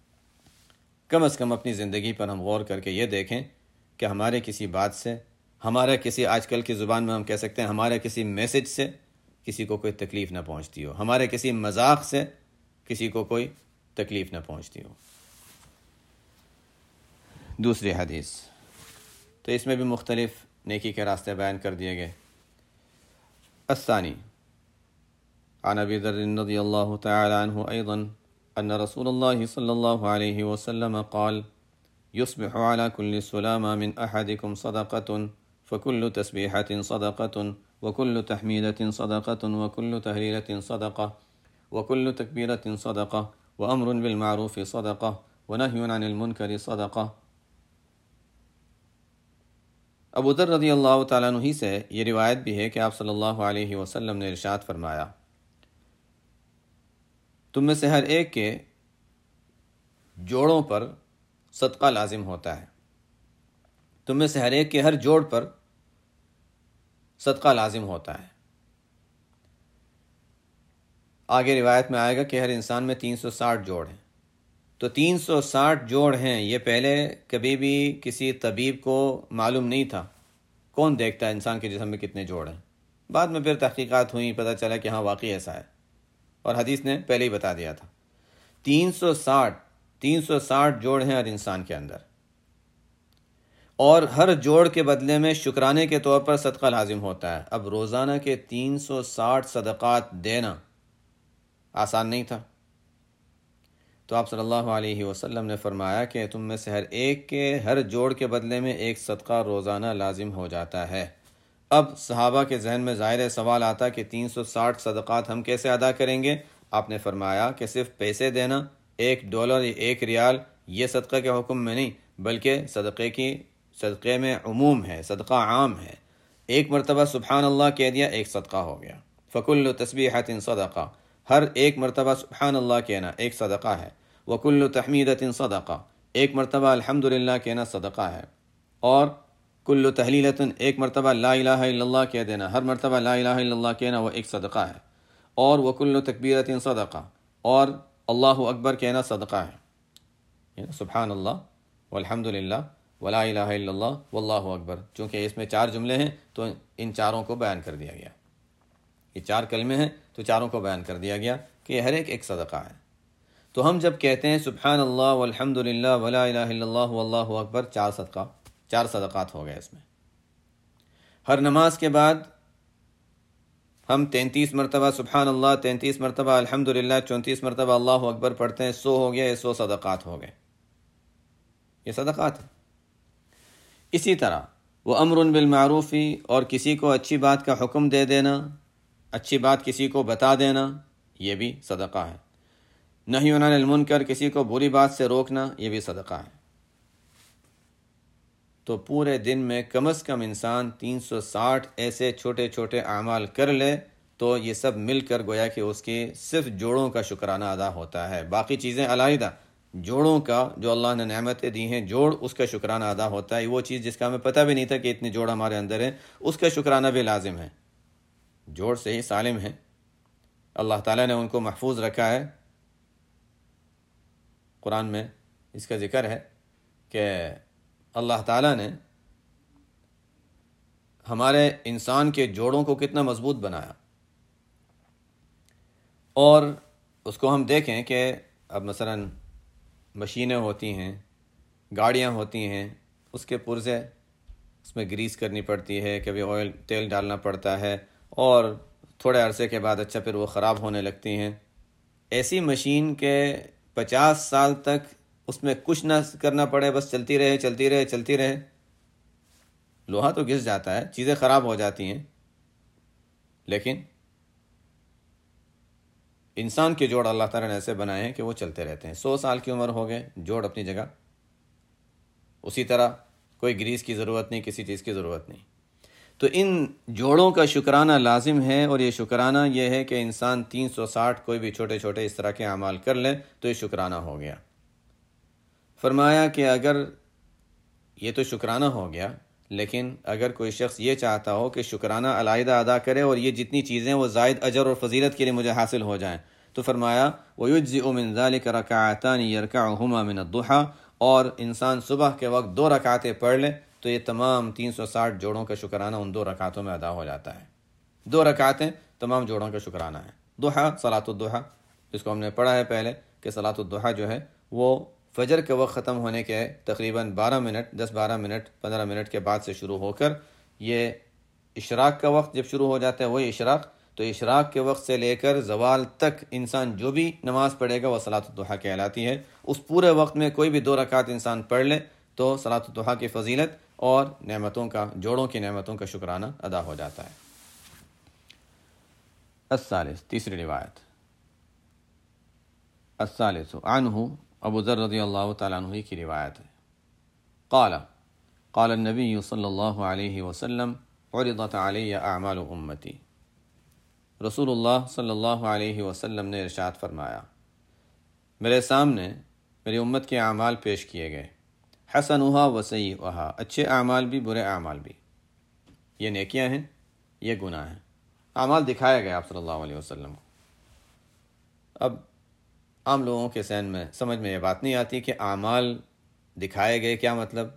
کم از کم اپنی زندگی پر ہم غور کر کے یہ دیکھیں کہ ہمارے کسی بات سے، ہمارے کسی، آج کل کی زبان میں ہم کہہ سکتے ہیں ہمارے کسی میسج سے کسی کو کوئی تکلیف نہ پہنچتی ہو، ہمارے کسی مذاق سے کسی کو کوئی تکلیف نہ پہنچتی ہو۔ دوسری حدیث، تو اس میں بھی مختلف نیکی کے راستے بیان کر دیے گئے۔ الثانی عن ابی ذر رضی اللہ تعالی عنہ ایضا ان رسول اللہ صلی اللہ علیہ وسلم قال يصبح على كل سلامة من أحدكم صدقة فكل تسبيحة صدقة وكل تحميدة صدقة وكل تهليلة صدقة وكل تكبيرة صدقة وأمر بالمعروف صدقة ونهي عن المنكر صدقة۔ ابو ذر رضی اللہ تعالیٰ عنہ سے یہ روایت بھی ہے کہ آپ صلی اللہ علیہ وسلم نے ارشاد فرمایا، تم میں سے ہر ایک کے جوڑوں پر صدقہ لازم ہوتا ہے، تم میں سے ہر ایک کے ہر جوڑ پر صدقہ لازم ہوتا ہے۔ آگے روایت میں آئے گا کہ ہر انسان میں 360 جوڑ ہیں، تو 360 جوڑ ہیں، یہ پہلے کبھی بھی کسی طبیب کو معلوم نہیں تھا۔ کون دیکھتا ہے انسان کے جسم میں کتنے جوڑ ہیں؟ بعد میں پھر تحقیقات ہوئیں، پتہ چلا کہ ہاں واقعی ایسا ہے، اور حدیث نے پہلے ہی بتا دیا تھا۔ 360 جوڑ ہیں ہر انسان کے اندر، اور ہر جوڑ کے بدلے میں شکرانے کے طور پر صدقہ لازم ہوتا ہے۔ اب روزانہ کے 360 صدقات دینا آسان نہیں تھا، تو آپ صلی اللہ علیہ وسلم نے فرمایا کہ تم میں سے ہر ایک کے ہر جوڑ کے بدلے میں ایک صدقہ روزانہ لازم ہو جاتا ہے۔ اب صحابہ کے ذہن میں ظاہر سوال آتا کہ 360 صدقات ہم کیسے ادا کریں گے؟ آپ نے فرمایا کہ صرف پیسے دینا، $1 یا 1 ریال، یہ صدقہ کے حکم میں نہیں، بلکہ صدقے میں عموم ہے، صدقہ عام ہے۔ ایک مرتبہ سبحان اللہ کہہ دیا، ایک صدقہ ہو گیا۔ فکل تسبیحۃ صدقہ، ہر ایک مرتبہ سبحان اللہ کہنا ایک صدقہ ہے۔ وکل تحمیدۃ صدقہ، ایک مرتبہ الحمدللہ کہنا صدقہ ہے۔ اور کل تحلیلۃ، ایک مرتبہ لا الہ الا اللہ کہہ دینا، ہر مرتبہ لا الہ الا اللہ کہنا وہ ایک صدقہ ہے۔ اور وکل تکبیرۃ صدقہ، اور اللہ اکبر کہنا صدقہ ہے، سبحان اللہ والحمدللہ ولا الہ الا اللہ واللہ اکبر۔ چونکہ اس میں 4 جملے ہیں تو ان چاروں کو بیان کر دیا گیا، یہ 4 کلمے ہیں تو چاروں کو بیان کر دیا گیا کہ یہ ہر ایک صدقہ ہے۔ تو ہم جب کہتے ہیں سبحان اللہ والحمدللہ ولا الہ الا اللہ واللہ اکبر، 4 صدقات ہو گئے اس میں۔ ہر نماز کے بعد ہم 33 مرتبہ سبحان اللہ، 33 مرتبہ الحمدللہ، 34 مرتبہ اللہ اکبر پڑھتے ہیں، 100 ہو گیا، یہ 100 صدقات ہو گئے، یہ صدقات ہیں۔ اسی طرح وہ امر بالمعروف، اور کسی کو اچھی بات کا حکم دے دینا، اچھی بات کسی کو بتا دینا، یہ بھی صدقہ ہے۔ نہی عن المنکر، کسی کو بری بات سے روکنا، یہ بھی صدقہ ہے۔ تو پورے دن میں کم از کم انسان 360 ایسے چھوٹے چھوٹے اعمال کر لے تو یہ سب مل کر گویا کہ اس کی صرف جوڑوں کا شکرانہ ادا ہوتا ہے، باقی چیزیں علیحدہ، جوڑوں کا جو اللہ نے نعمتیں دی ہیں، جوڑ اس کا شکرانہ ادا ہوتا ہے۔ وہ چیز جس کا ہمیں پتہ بھی نہیں تھا کہ اتنے جوڑ ہمارے اندر ہیں، اس کا شکرانہ بھی لازم ہے۔ جوڑ سے ہی سالم ہے، اللہ تعالیٰ نے ان کو محفوظ رکھا ہے۔ قرآن میں اس کا ذکر ہے کہ اللہ تعالیٰ نے ہمارے انسان کے جوڑوں کو کتنا مضبوط بنایا، اور اس کو ہم دیکھیں کہ اب مثلا مشینیں ہوتی ہیں، گاڑیاں ہوتی ہیں، اس کے پرزے، اس میں گریس کرنی پڑتی ہے، کبھی آئل تیل ڈالنا پڑتا ہے، اور تھوڑے عرصے کے بعد اچھا پھر وہ خراب ہونے لگتی ہیں۔ ایسی مشین کے 50 سال تک اس میں کچھ نہ کرنا پڑے، بس چلتی رہے، لوہا تو گھس جاتا ہے، چیزیں خراب ہو جاتی ہیں، لیکن انسان کے جوڑ اللہ تعالیٰ نے ایسے بنائے ہیں کہ وہ چلتے رہتے ہیں۔ 100 سال کی عمر ہو گئے، جوڑ اپنی جگہ اسی طرح، کوئی گریس کی ضرورت نہیں، کسی چیز کی ضرورت نہیں۔ تو ان جوڑوں کا شکرانہ لازم ہے، اور یہ شکرانہ یہ ہے کہ انسان 360 کوئی بھی چھوٹے چھوٹے اس طرح کے اعمال کر لے تو یہ شکرانہ ہو گیا۔ فرمایا کہ اگر یہ تو شکرانہ ہو گیا، لیکن اگر کوئی شخص یہ چاہتا ہو کہ شکرانہ علیحدہ ادا کرے اور یہ جتنی چیزیں وہ زائد اجر اور فضیلت کے لیے مجھے حاصل ہو جائیں، تو فرمایا وَيُجْزِئُ مِن ذَلِكَ رَكَعَتَانِ يَرْكَعُهُمَا مِنَ الضُّحَىٰ، اور انسان صبح کے وقت 2 رکعتیں پڑھ لے تو یہ تمام 360 جوڑوں کا شکرانہ ان 2 رکعتوں میں ادا ہو جاتا ہے۔ 2 رکعتیں تمام جوڑوں کا شکرانہ ہے۔ ضحیٰ، صلاۃ الضحیٰ، جس کو ہم نے پڑھا ہے پہلے کہ صلاۃ الضحیٰ جو ہے وہ فجر کے وقت ختم ہونے کے تقریباً 10-12 منٹ 15 منٹ کے بعد سے شروع ہو کر یہ اشراق کا وقت جب شروع ہو جاتا ہے وہی اشراق، تو اشراق کے وقت سے لے کر زوال تک انسان جو بھی نماز پڑھے گا وہ صلاۃ الضحیٰ کہلاتی ہے۔ اس پورے وقت میں کوئی بھی 2 رکعت انسان پڑھ لے تو صلاۃ الضحیٰ کی فضیلت اور نعمتوں کا، جوڑوں کی نعمتوں کا شکرانہ ادا ہو جاتا ہے۔ الثالث، تیسری روایت، الثالث عنہ، ابو ذر رضی اللہ تعالیٰ عنہ کی روایت ہے، قال النبی صلی اللہ علیہ وسلم عرضت علی اعمال امتی، رسول اللہ صلی اللہ علیہ وسلم نے ارشاد فرمایا، میرے سامنے میری امت کے اعمال پیش کیے گئے، حسنھا و سیئھا، اچھے اعمال بھی برے اعمال بھی، یہ نیکیاں ہیں یہ گناہ ہیں، اعمال دکھایا گیا آپ صلی اللہ علیہ وسلم کو۔ اب عام لوگوں کے ذہن میں سمجھ میں یہ بات نہیں آتی کہ اعمال دکھائے گئے کیا مطلب؟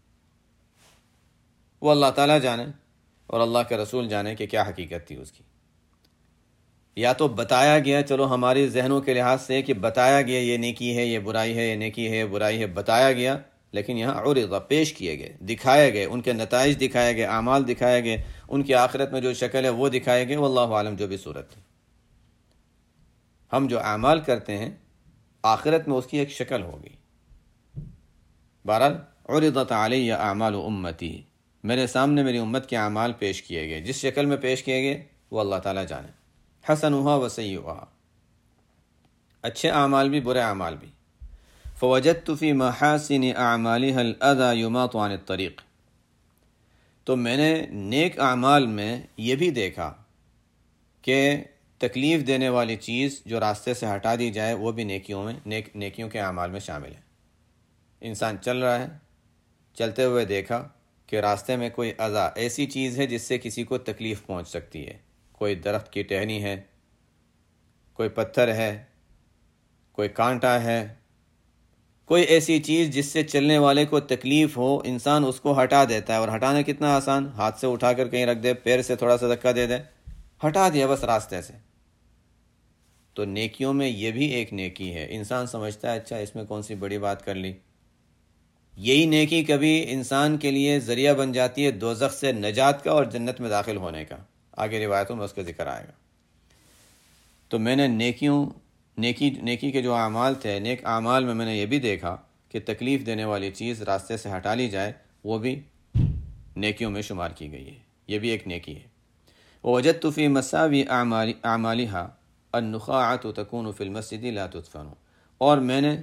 وہ اللہ تعالیٰ جانے اور اللہ کے رسول جانے کہ کیا حقیقت تھی اس کی۔ یا تو بتایا گیا، چلو ہماری ذہنوں کے لحاظ سے کہ بتایا گیا یہ نیکی ہے یہ برائی ہے، یہ نیکی ہے یہ برائی ہے، بتایا گیا، لیکن یہاں عرض پیش کیے گئے، دکھائے گئے، ان کے نتائج دکھائے گئے، اعمال دکھائے گئے، ان کی آخرت میں جو شکل ہے وہ دکھائے گئے، واللہ عالم جو بھی صورت ہے۔ ہم جو اعمال کرتے ہیں آخرت میں اس کی ایک شکل ہوگی۔ بہرحال عرضت علی اعمال امتی، میرے سامنے میری امت کے اعمال پیش کیے گئے، جس شکل میں پیش کیے گئے وہ اللہ تعالیٰ جانے، حسنھا و سیئھا، اچھے اعمال بھی برے اعمال بھی۔ فوجدت فی محاسن اعمالها الاذى یماط عن الطریق، تو میں نے نیک اعمال میں یہ بھی دیکھا کہ تکلیف دینے والی چیز جو راستے سے ہٹا دی جائے وہ بھی نیکیوں کے اعمال میں شامل ہے۔ انسان چل رہا ہے، چلتے ہوئے دیکھا کہ راستے میں کوئی اذا، ایسی چیز ہے جس سے کسی کو تکلیف پہنچ سکتی ہے، کوئی درخت کی ٹہنی ہے، کوئی پتھر ہے، کوئی کانٹا ہے، کوئی ایسی چیز جس سے چلنے والے کو تکلیف ہو، انسان اس کو ہٹا دیتا ہے، اور ہٹانا کتنا آسان، ہاتھ سے اٹھا کر کہیں رکھ دے، پیر سے تھوڑا سا دھکا دے دے، ہٹا دیا بس راستے سے۔ تو نیکیوں میں یہ بھی ایک نیکی ہے، انسان سمجھتا ہے اچھا اس میں کون سی بڑی بات کر لی، یہی نیکی کبھی انسان کے لیے ذریعہ بن جاتی ہے دوزخ سے نجات کا اور جنت میں داخل ہونے کا، آگے روایتوں میں اس کا ذکر آئے گا۔ تو میں نے نیکی کے جو اعمال تھے، نیک اعمال میں نے یہ بھی دیکھا کہ تکلیف دینے والی چیز راستے سے ہٹا لی جائے، وہ بھی نیکیوں میں شمار کی گئی ہے، یہ بھی ایک نیکی ہے۔ وجدت فی مساوی اعمالها النخاعۃ تکون فی المسجد لا تدفن، اور میں نے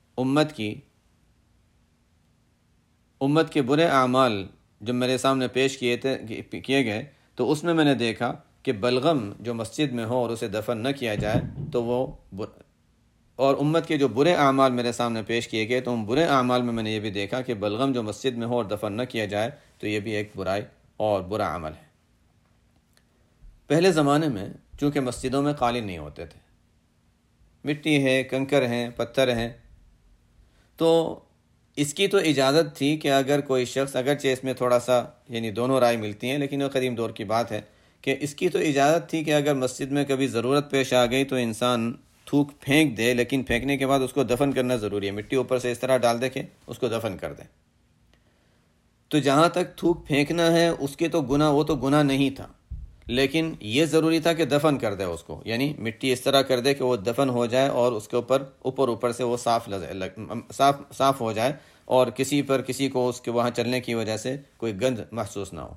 امت کے برے اعمال جو میرے سامنے پیش کیے گئے تو اس میں نے دیکھا کہ بلغم جو مسجد میں ہو اور اسے دفن نہ کیا جائے تو وہ، اور امت کے جو برے اعمال میرے سامنے پیش کیے گئے تو ان برے اعمال میں نے یہ بھی دیکھا کہ بلغم جو مسجد میں ہو اور دفن نہ کیا جائے تو یہ بھی ایک برائی اور برا عمل ہے۔ پہلے زمانے میں چونکہ مسجدوں میں قالین نہیں ہوتے تھے، مٹی ہے، کنکر ہیں، پتھر ہیں، تو اس کی تو اجازت تھی کہ اگر کوئی شخص، اگرچہ اس میں تھوڑا سا یعنی دونوں رائے ملتی ہیں لیکن وہ قدیم دور کی بات ہے، کہ اس کی تو اجازت تھی کہ اگر مسجد میں کبھی ضرورت پیش آ گئی تو انسان تھوک پھینک دے، لیکن پھینکنے کے بعد اس کو دفن کرنا ضروری ہے، مٹی اوپر سے اس طرح ڈال دے کہ اس کو دفن کر دے۔ تو جہاں تک تھوک پھینکنا ہے اس کے تو گناہ، وہ تو گناہ نہیں تھا، لیکن یہ ضروری تھا کہ دفن کر دے اس کو، یعنی مٹی اس طرح کر دے کہ وہ دفن ہو جائے اور اس کے اوپر سے وہ صاف ہو جائے، اور کسی کو اس کے وہاں چلنے کی وجہ سے کوئی گند محسوس نہ ہو۔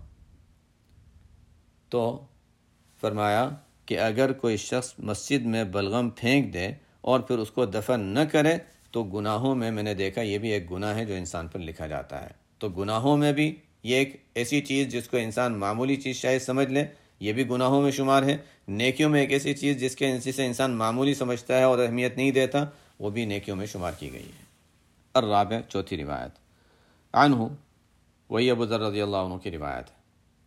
تو فرمایا کہ اگر کوئی شخص مسجد میں بلغم پھینک دے اور پھر اس کو دفن نہ کرے تو گناہوں میں نے دیکھا یہ بھی ایک گناہ ہے جو انسان پر لکھا جاتا ہے۔ تو گناہوں میں بھی یہ ایک ایسی چیز جس کو انسان معمولی چیز شاید سمجھ لے، یہ بھی گناہوں میں شمار ہے۔ نیکیوں میں ایک ایسی چیز جسے انسان معمولی سمجھتا ہے اور اہمیت نہیں دیتا، وہ بھی نیکیوں میں شمار کی گئی ہے۔ الرابع، چوتھی روایت، عنہ، وہی ابو ذر رضی اللہ عنہ کی روایت ہے،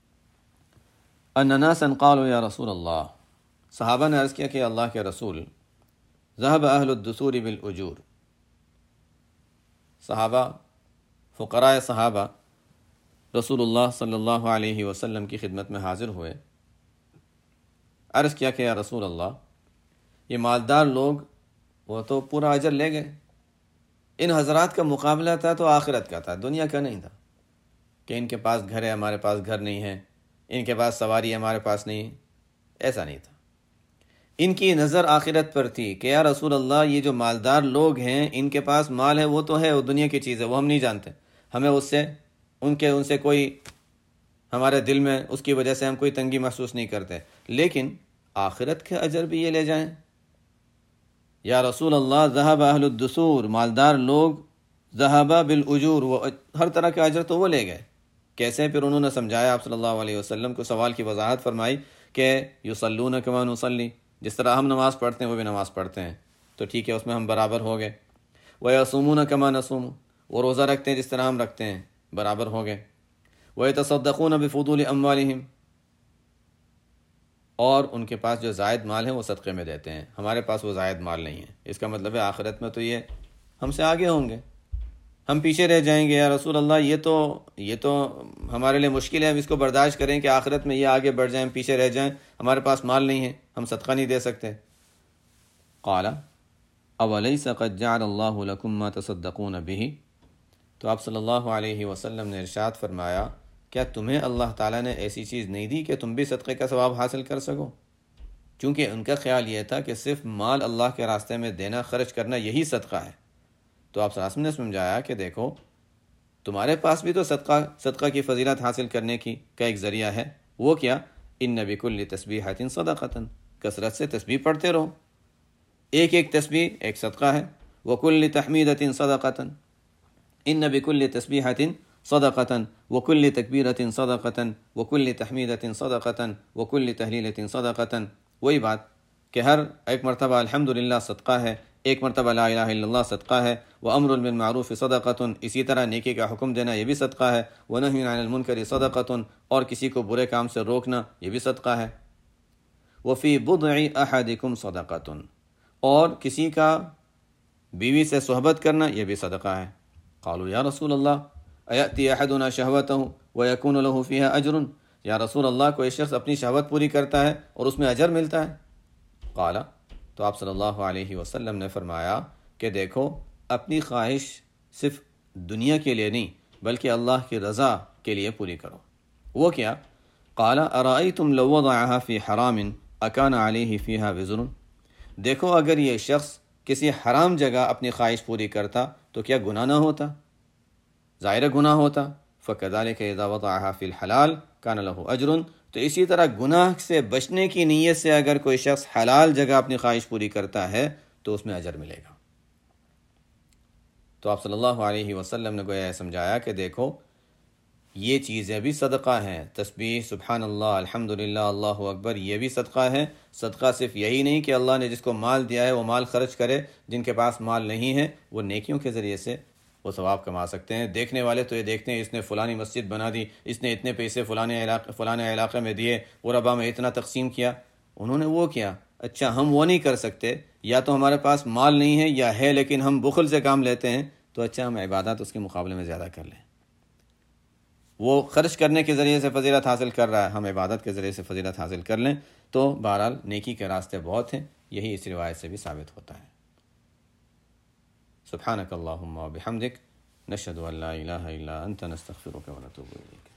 ان ناسا قالوا یا رسول اللہ، صحابہ نے عرض کیا کہ اللہ کے رسول، ذهب اہل الدثور بالاجور، صحابہ، فقراء صحابہ رسول اللہ صلی اللہ علیہ وسلم کی خدمت میں حاضر ہوئے، عرض کیا کہ یا رسول اللہ، یہ مالدار لوگ وہ تو پورا اجر لے گئے، ان حضرات کا مقابلہ تھا تو آخرت کا تھا، دنیا کا نہیں تھا کہ ان کے پاس گھر ہے ہمارے پاس گھر نہیں ہے، ان کے پاس سواری ہے ہمارے پاس نہیں ہے، ایسا نہیں تھا۔ ان کی نظر آخرت پر تھی کہ یا رسول اللہ یہ جو مالدار لوگ ہیں ان کے پاس مال ہے، وہ تو ہے، وہ دنیا کی چیز ہے، وہ ہم نہیں جانتے، ہمیں اس سے ان سے کوئی ہمارے دل میں اس کی وجہ سے ہم کوئی تنگی محسوس نہیں کرتے، لیکن آخرت کے اجر بھی یہ لے جائیں۔ یا رسول اللہ ذہب اہل الدثور، مالدار لوگ، ذہب بالاجور، وہ ہر طرح کے اجر تو وہ لے گئے۔ کیسے؟ پھر انہوں نے سمجھایا آپ صلی اللہ علیہ وسلم کو، سوال کی وضاحت فرمائی کہ یصلون کما نصلی، جس طرح ہم نماز پڑھتے ہیں وہ بھی نماز پڑھتے ہیں، تو ٹھیک ہے اس میں ہم برابر ہو گئے۔ ویصومون کما نصوم، وہ روزہ رکھتے ہیں جس طرح ہم رکھتے ہیں، برابر ہو گئے۔ ویتصدقون بفضول اموالہم، اور ان کے پاس جو زائد مال ہے وہ صدقے میں دیتے ہیں، ہمارے پاس وہ زائد مال نہیں ہے، اس کا مطلب ہے آخرت میں تو یہ ہم سے آگے ہوں گے، ہم پیچھے رہ جائیں گے۔ یا رسول اللہ یہ تو ہمارے لیے مشکل ہے، ہم اس کو برداشت کریں کہ آخرت میں یہ آگے بڑھ جائیں، پیچھے رہ جائیں، ہمارے پاس مال نہیں ہے، ہم صدقہ نہیں دے سکتے۔ قال اولیس قد جعل اللہ لکم ما تصدقون بہ، تو آپ صلی اللہ علیہ وسلم نے ارشاد فرمایا کیا تمہیں اللہ تعالیٰ نے ایسی چیز نہیں دی کہ تم بھی صدقے کا ثواب حاصل کر سکو؟ چونکہ ان کا خیال یہ تھا کہ صرف مال اللہ کے راستے میں دینا، خرچ کرنا، یہی صدقہ ہے۔ تو آپ صلی اللہ علیہ وسلم نے سمجھایا کہ دیکھو تمہارے پاس بھی تو صدقہ کی فضیلت حاصل کرنے کا ایک ذریعہ ہے، وہ کیا؟ ان بکل تسبیحۃ صدقۃ، کثرت سے تسبیح پڑھتے رہو، ایک ایک تسبیح ایک صدقہ ہے۔ وکل تحمیدۃ صدقۃ، ان بکل تسبیحۃ صدقۃ وکل تکبیرۃ صدقۃ وکل تحمیدۃ صدقۃ وکل تہلیلۃ صدقۃ، وہی بات کہ ہر ایک مرتبہ الحمدللہ صدقہ ہے، ایک مرتبہ لا الہ الا اللہ صدقہ ہے، وامر بالمعروف صدقۃ، اسی طرح نیکی کا حکم دینا یہ بھی صدقہ ہے، ونہی عن المنکر صدقۃ، اور کسی کو برے کام سے روکنا یہ بھی صدقہ ہے، وفی بضع احدکم صدقۃ، اور کسی کا بیوی سے صحبت کرنا یہ بھی صدقہ ہے۔ قالوا یا رسول اللہ ایأتی احدنا شہوتہ ویکون له فیہا اجر، یا رسول اللہ کوئی شخص اپنی شہوت پوری کرتا ہے اور اس میں اجر ملتا ہے؟ قال، تو آپ صلی اللہ علیہ وسلم نے فرمایا کہ دیکھو اپنی خواہش صرف دنیا کے لیے نہیں بلکہ اللہ کی رضا کے لیے پوری کرو۔ وہ کیا؟ قال ارأیتم لو وضعها فی حرام اکان علیہ فیہا وزر، دیکھو اگر یہ شخص کسی حرام جگہ اپنی خواہش پوری کرتا تو کیا گناہ نہ ہوتا؟ ظاہر گناہ ہوتا۔ فَكَذَلِكَ إِذَا وَضَعَهَا فِي الْحَلَالِ كَانَ لَهُ أَجْرٌ، تو اسی طرح گناہ سے بچنے کی نیت سے اگر کوئی شخص حلال جگہ اپنی خواہش پوری کرتا ہے تو اس میں اجر ملے گا۔ تو آپ صلی اللہ علیہ وسلم نے گویا سمجھایا کہ دیکھو یہ چیزیں بھی صدقہ ہیں، تسبیح، سبحان اللہ، الحمدللہ، اللہ اکبر، یہ بھی صدقہ ہے۔ صدقہ صرف یہی نہیں کہ اللہ نے جس کو مال دیا ہے وہ مال خرچ کرے، جن کے پاس مال نہیں ہے وہ نیکیوں کے ذریعے سے وہ ثواب کما سکتے ہیں۔ دیکھنے والے تو یہ دیکھتے ہیں اس نے فلانی مسجد بنا دی، اس نے اتنے پیسے فلانے علاقے میں دیے، غربا میں اتنا تقسیم کیا، انہوں نے وہ کیا۔ اچھا ہم وہ نہیں کر سکتے، یا تو ہمارے پاس مال نہیں ہے یا ہے لیکن ہم بخل سے کام لیتے ہیں، تو اچھا ہم عبادت اس کے مقابلے میں زیادہ کر لیں۔ وہ خرچ کرنے کے ذریعے سے فضیلت حاصل کر رہا ہے، ہم عبادت کے ذریعے سے فضیلت حاصل کر لیں، تو بہرحال نیکی کے راستے بہت ہیں، یہی اس روایت سے بھی ثابت ہوتا ہے۔ سبحانک اللہم و بحمدک، نشہد ان لا الہ الا انت، نستغفرک و نتوب الیک۔